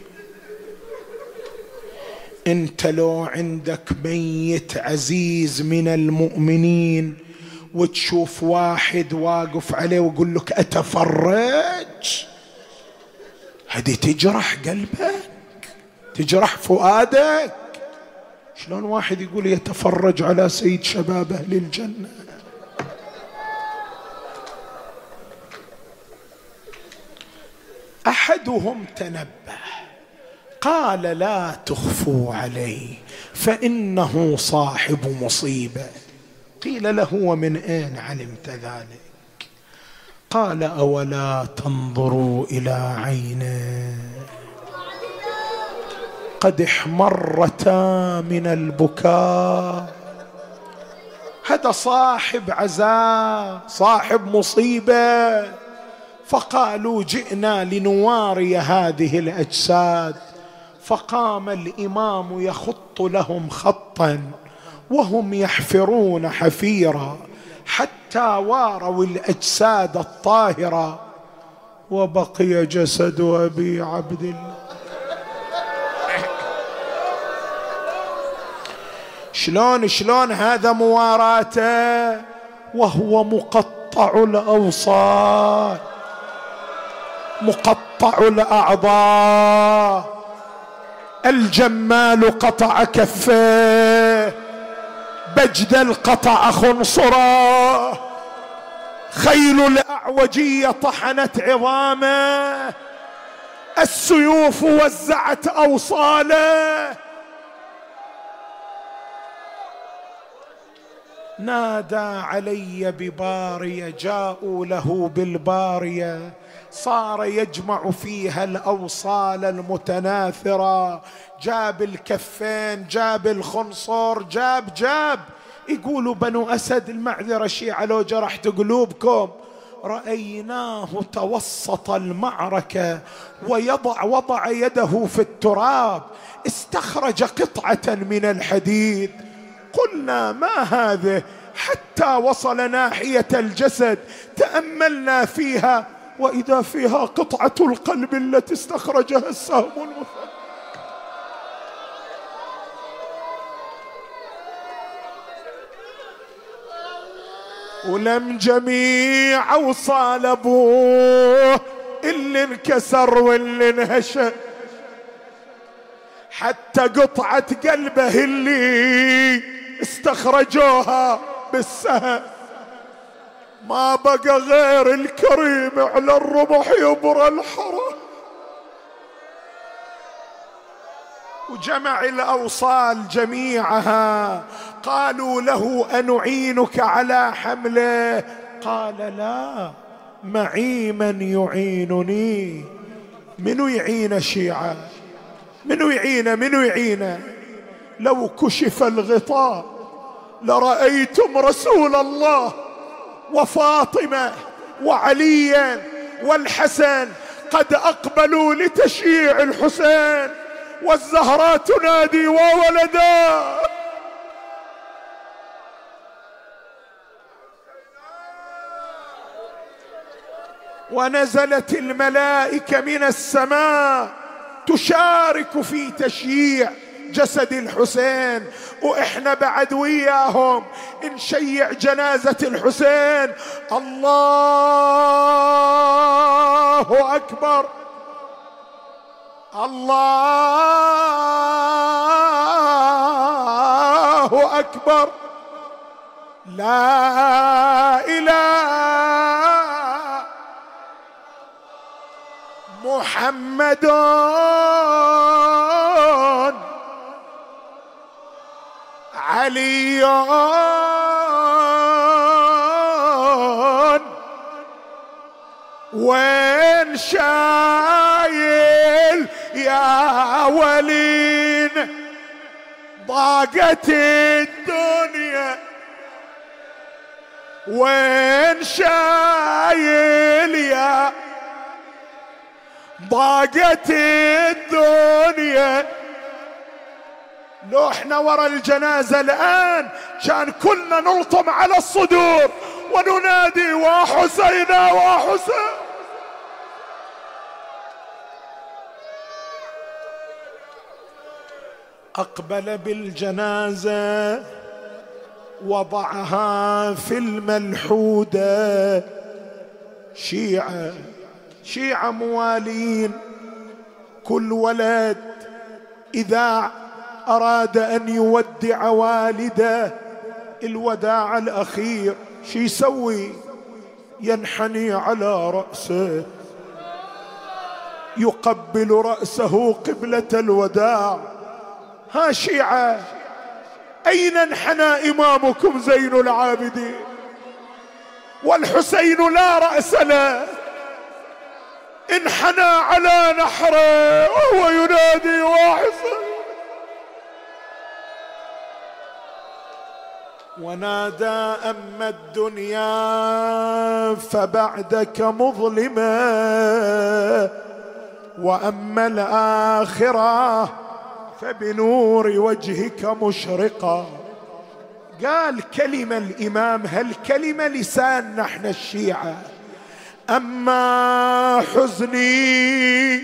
انت لو عندك ميت عزيز من المؤمنين وتشوف واحد واقف عليه ويقول لك أتفرج، هذه تجرح قلبك، تجرح فؤادك. شلون واحد يقول يتفرج على سيد شباب أهل الجنة؟ أحدهم تنبه قال لا تخفوا عليه فإنه صاحب مصيبة. قيل له ومن أين علمت ذلك؟ قال أولا تنظروا إلى عينه قد احمرتا من البكاء. هذا صاحب عزاء، صاحب مصيبة. فقالوا جئنا لنواري هذه الأجساد. فقام الإمام يخط لهم خطا وهم يحفرون حفيرا حتى واروا الأجساد الطاهرة، وبقي جسد أبي عبد الله. شلون هذا مواراته وهو مقطع الأوصال، مقطع الأعضاء. الجمال قطع كفيه، بجدل قطع خنصره، خيل الأعوجية طحنت عظامه، السيوف وزعت أوصاله. نادى علي ببارية، جاءوا له بالبارية، صار يجمع فيها الأوصال المتناثرة، جاب الكفين، جاب الخنصر، جاب يقولوا بنو أسد المعذرة شيعة لو جرحت قلوبكم. رأيناه توسط المعركة ووضع يده في التراب، استخرج قطعة من الحديد. قلنا ما هذه؟ حتى وصل ناحية الجسد تأملنا فيها وإذا فيها قطعة القلب التي استخرجها السهم المثقل. ولم جميع أوصال أبوه اللي انكسر واللي انهشم، حتى قطعة قلبه اللي استخرجوها بالسهم ما بقى غير الكريم على الرمح يبرى الحرم. وجمع الأوصال جميعها، قالوا له أنعينك على حمله؟ قال لا، معي من يعينني. منو يعين شيعة؟ منو يعين؟ لو كشف الغطاء لرأيتم رسول الله وفاطمة وعليا والحسن قد أقبلوا لتشييع الحسين، والزهراء تنادي وولدا. ونزلت الملائكة من السماء تشارك في تشييع جسد الحسين، وإحنا بعد وياهم نشيع جنازة الحسين. الله أكبر، الله أكبر، لا إله محمد علي وين شايل يا ولين ضاقت الدنيا، وين شايل يا ضاقت الدنيا. لو احنا ورا الجنازة الآن كان كلنا نلطم على الصدور وننادي وحسينا وحسين. أقبل بالجنازة وضعها في الملحودة. شيعة موالين، كل ولد إذا أراد أن يودع والده الوداع الأخير شي يسوي؟ ينحني على رأسه، يقبل رأسه قبلة الوداع. ها شيعة، أين انحنى إمامكم زين العابدين؟ والحسين لا رأس له، انحنى على نحره وهو ينادي وحسين. ونادى أما الدنيا فبعدك مظلمة، وأما الآخرة فبنور وجهك مشرقة. قال كلمة الإمام، هالكلمة لسان نحن الشيعة: أما حزني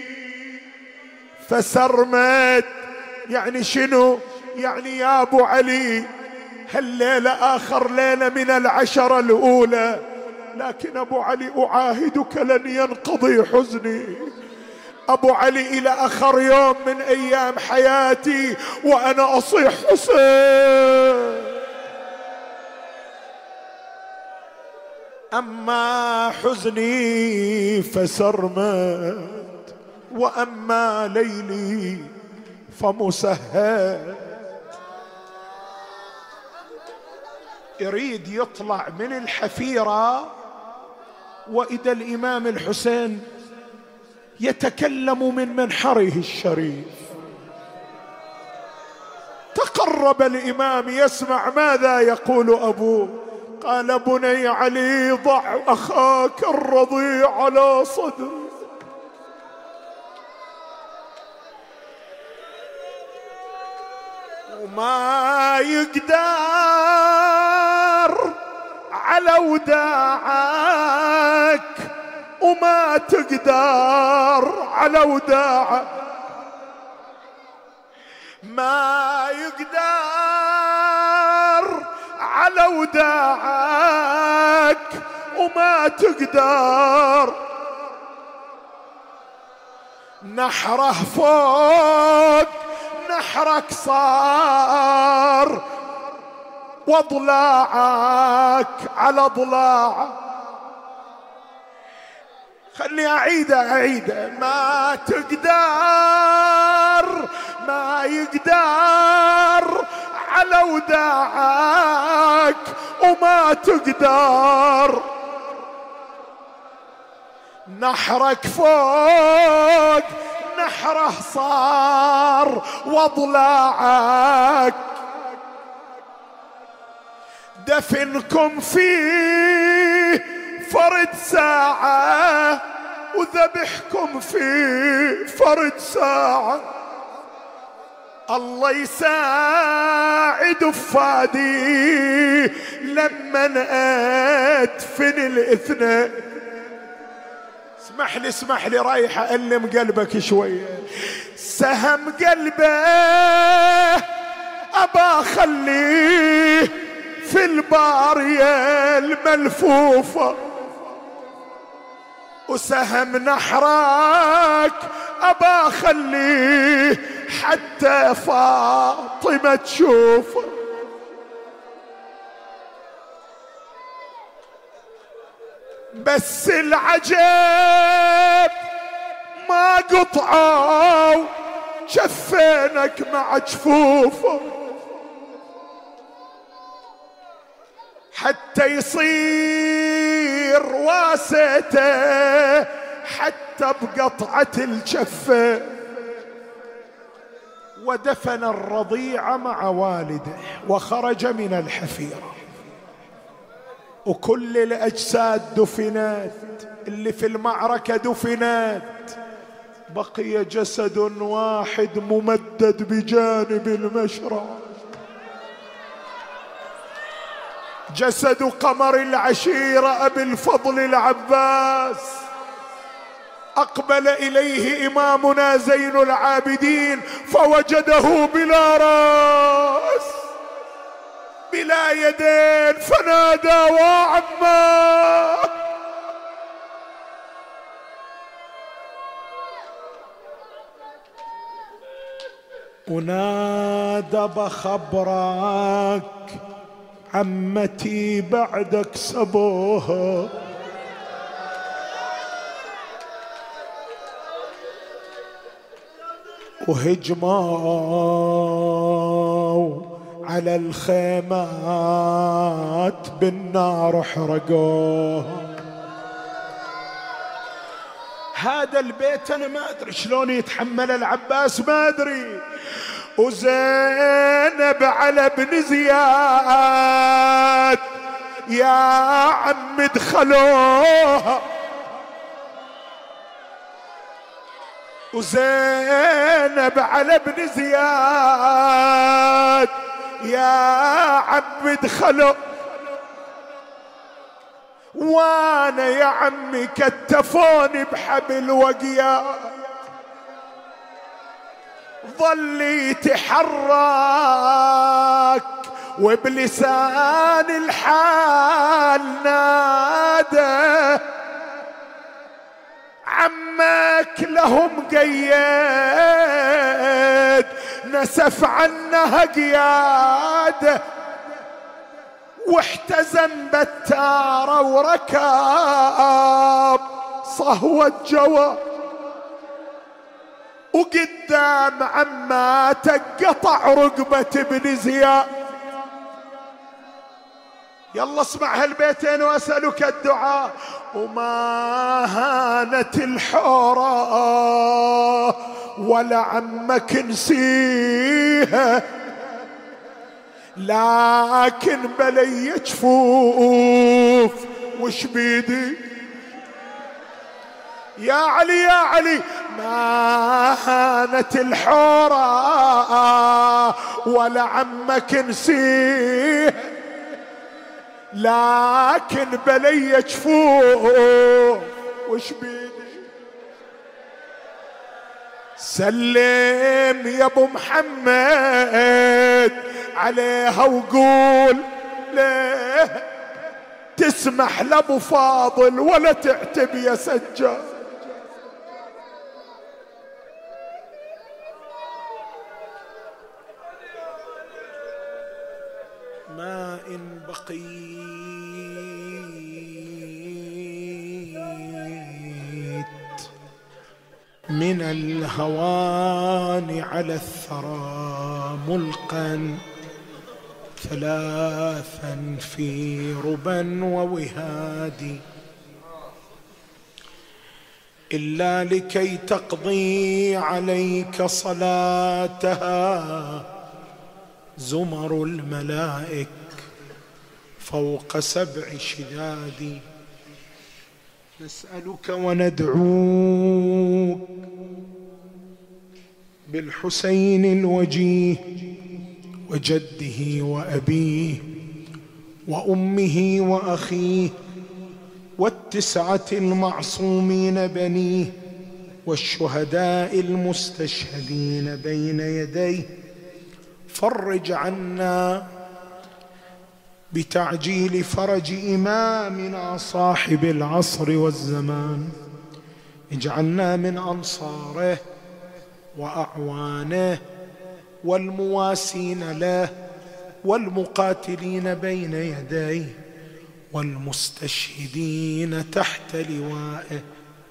فسرمد. يعني شنو؟ يعني يا أبو علي هالليلة آخر ليلة من العشرة الأولى، لكن أبو علي أعاهدك لن ينقضي حزني. أبو علي إلى آخر يوم من أيام حياتي وأنا أصيح حسين. أما حزني فسرمد، وأما ليلي فمسهد. يريد يطلع من الحفيرة وإذا الإمام الحسين يتكلم من منحره الشريف. تقرب الإمام يسمع ماذا يقول أبوه. قال: بني علي ضع أخاك الرضيع على صدرك. وما يقدر على وداعك، وما تقدر على وداعك، ما يقدر على وداعك، وما تقدر. نحره فوق نحرك صار وضلاعك على ضلاعك. خلني أعيده ما يقدر على وداعك وما تقدر. نحرك فوق نحره صار وضلاعك، دفنكم فيه فرد ساعة وذبحكم فيه فرد ساعة. الله يساعد فادي لمن أدفن الاثنين. اسمح لي رايح ألم قلبك شوية. سهم قلبه أبا خليه في البارية الملفوفة، وسهم نحرك أبا خليه حتى فاطمة تشوفه. بس العجب ما قطعوا شفينك مع جفوفه، حتى يصير واسته حتى بقطعة الجفة. ودفن الرضيع مع والده وخرج من الحفيرة، وكل الأجساد دفنت، اللي في المعركة دفنت، بقي جسد واحد ممدد بجانب المشرع، جسد قمر العشيرة أبي الفضل العباس. أقبل إليه إمامنا زين العابدين فوجده بلا رأس بلا يدين، فنادى وعما. ونادى بخبرك عمتي بعدك سبوها، وهجموا على الخيمات بالنار حرقوها. هذا البيت أنا ما أدري شلون يتحمل العباس، ما أدري. وزينب على ابن زياد يا عم ادخلوها، وزينب على ابن زياد يا عم ادخلوا، وانا يا عمي كتفوني بحبل وقياد، ظل يتحرك وبلسان الحال نادى عمك لهم قيد نسف عنها قياده، واحتزم بتاره وركاب صهوة جوى، وقدام عماته قطع رقبة ابن زياد. يلا اسمع هالبيتين واسألك الدعاء. وما هانت الحورة ولا عمك نسيها، لكن بلي جفوف وش بيدي يا علي يا علي. ما هانت الحورة ولا عمك نسيها، لكن بلي جفوف وش بيدي. سلم يا ابو محمد عليها وقول ليه تسمح لابو فاضل ولا تعتب يا سجاد. ما إن بقيت من الهوان على الثرى ملقا ثلاثا في ربا ووهاد إلا لكي تقضي عليك صلاتها زمر الملائك فوق 7 شداد. نسألك وندعوك بالحسين الوجيه وجده وأبيه وأمه وأخيه وال9 المعصومين بنيه والشهداء المستشهدين بين يديه، فرج عنا بتعجيل فرج إمامنا صاحب العصر والزمان، اجعلنا من أنصاره وأعوانه والمواسين له والمقاتلين بين يديه والمستشهدين تحت لوائه.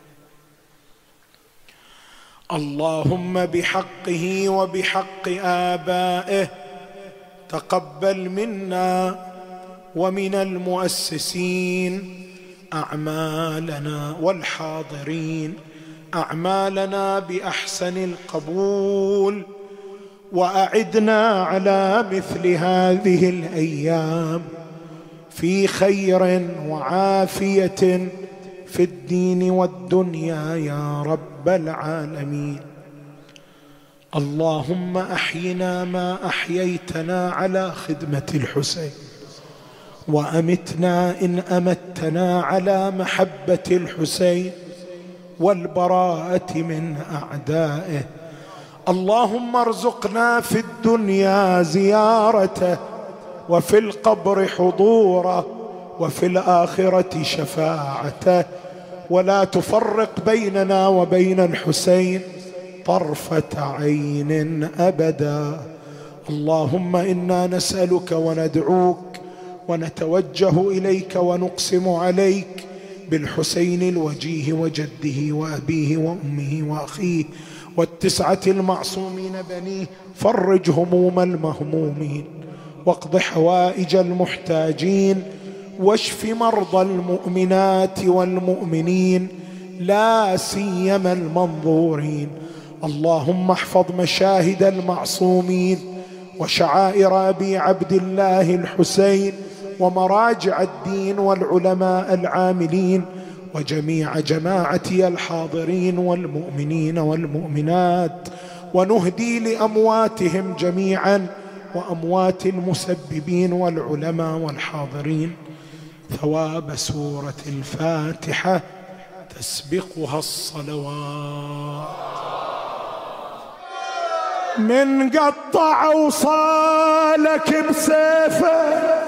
اللهم بحقه وبحق آبائه تقبل منا ومن المؤسسين أعمالنا والحاضرين أعمالنا بأحسن القبول، وأعدنا على مثل هذه الأيام في خير وعافية في الدين والدنيا يا رب العالمين. اللهم أحينا ما أحييتنا على خدمة الحسين، وأمتنا إن أمتنا على محبة الحسين والبراءة من أعدائه. اللهم ارزقنا في الدنيا زيارته وفي القبر حضوره وفي الآخرة شفاعته، ولا تفرق بيننا وبين الحسين طرفة عين أبدا. اللهم إنا نسألك وندعوك ونتوجه إليك ونقسم عليك بالحسين الوجيه وجده وأبيه وأمه وأخيه وال9 المعصومين بنيه، فرج هموم المهمومين واقض حوائج المحتاجين واشف مرضى المؤمنات والمؤمنين لا سيما المنظورين. اللهم احفظ مشاهد المعصومين وشعائر أبي عبد الله الحسين ومراجع الدين والعلماء العاملين وجميع جماعتي الحاضرين والمؤمنين والمؤمنات، ونهدي لأمواتهم جميعا وأموات المسببين والعلماء والحاضرين ثواب سورة الفاتحة تسبقها الصلوات. من قطع وصالك بسيفه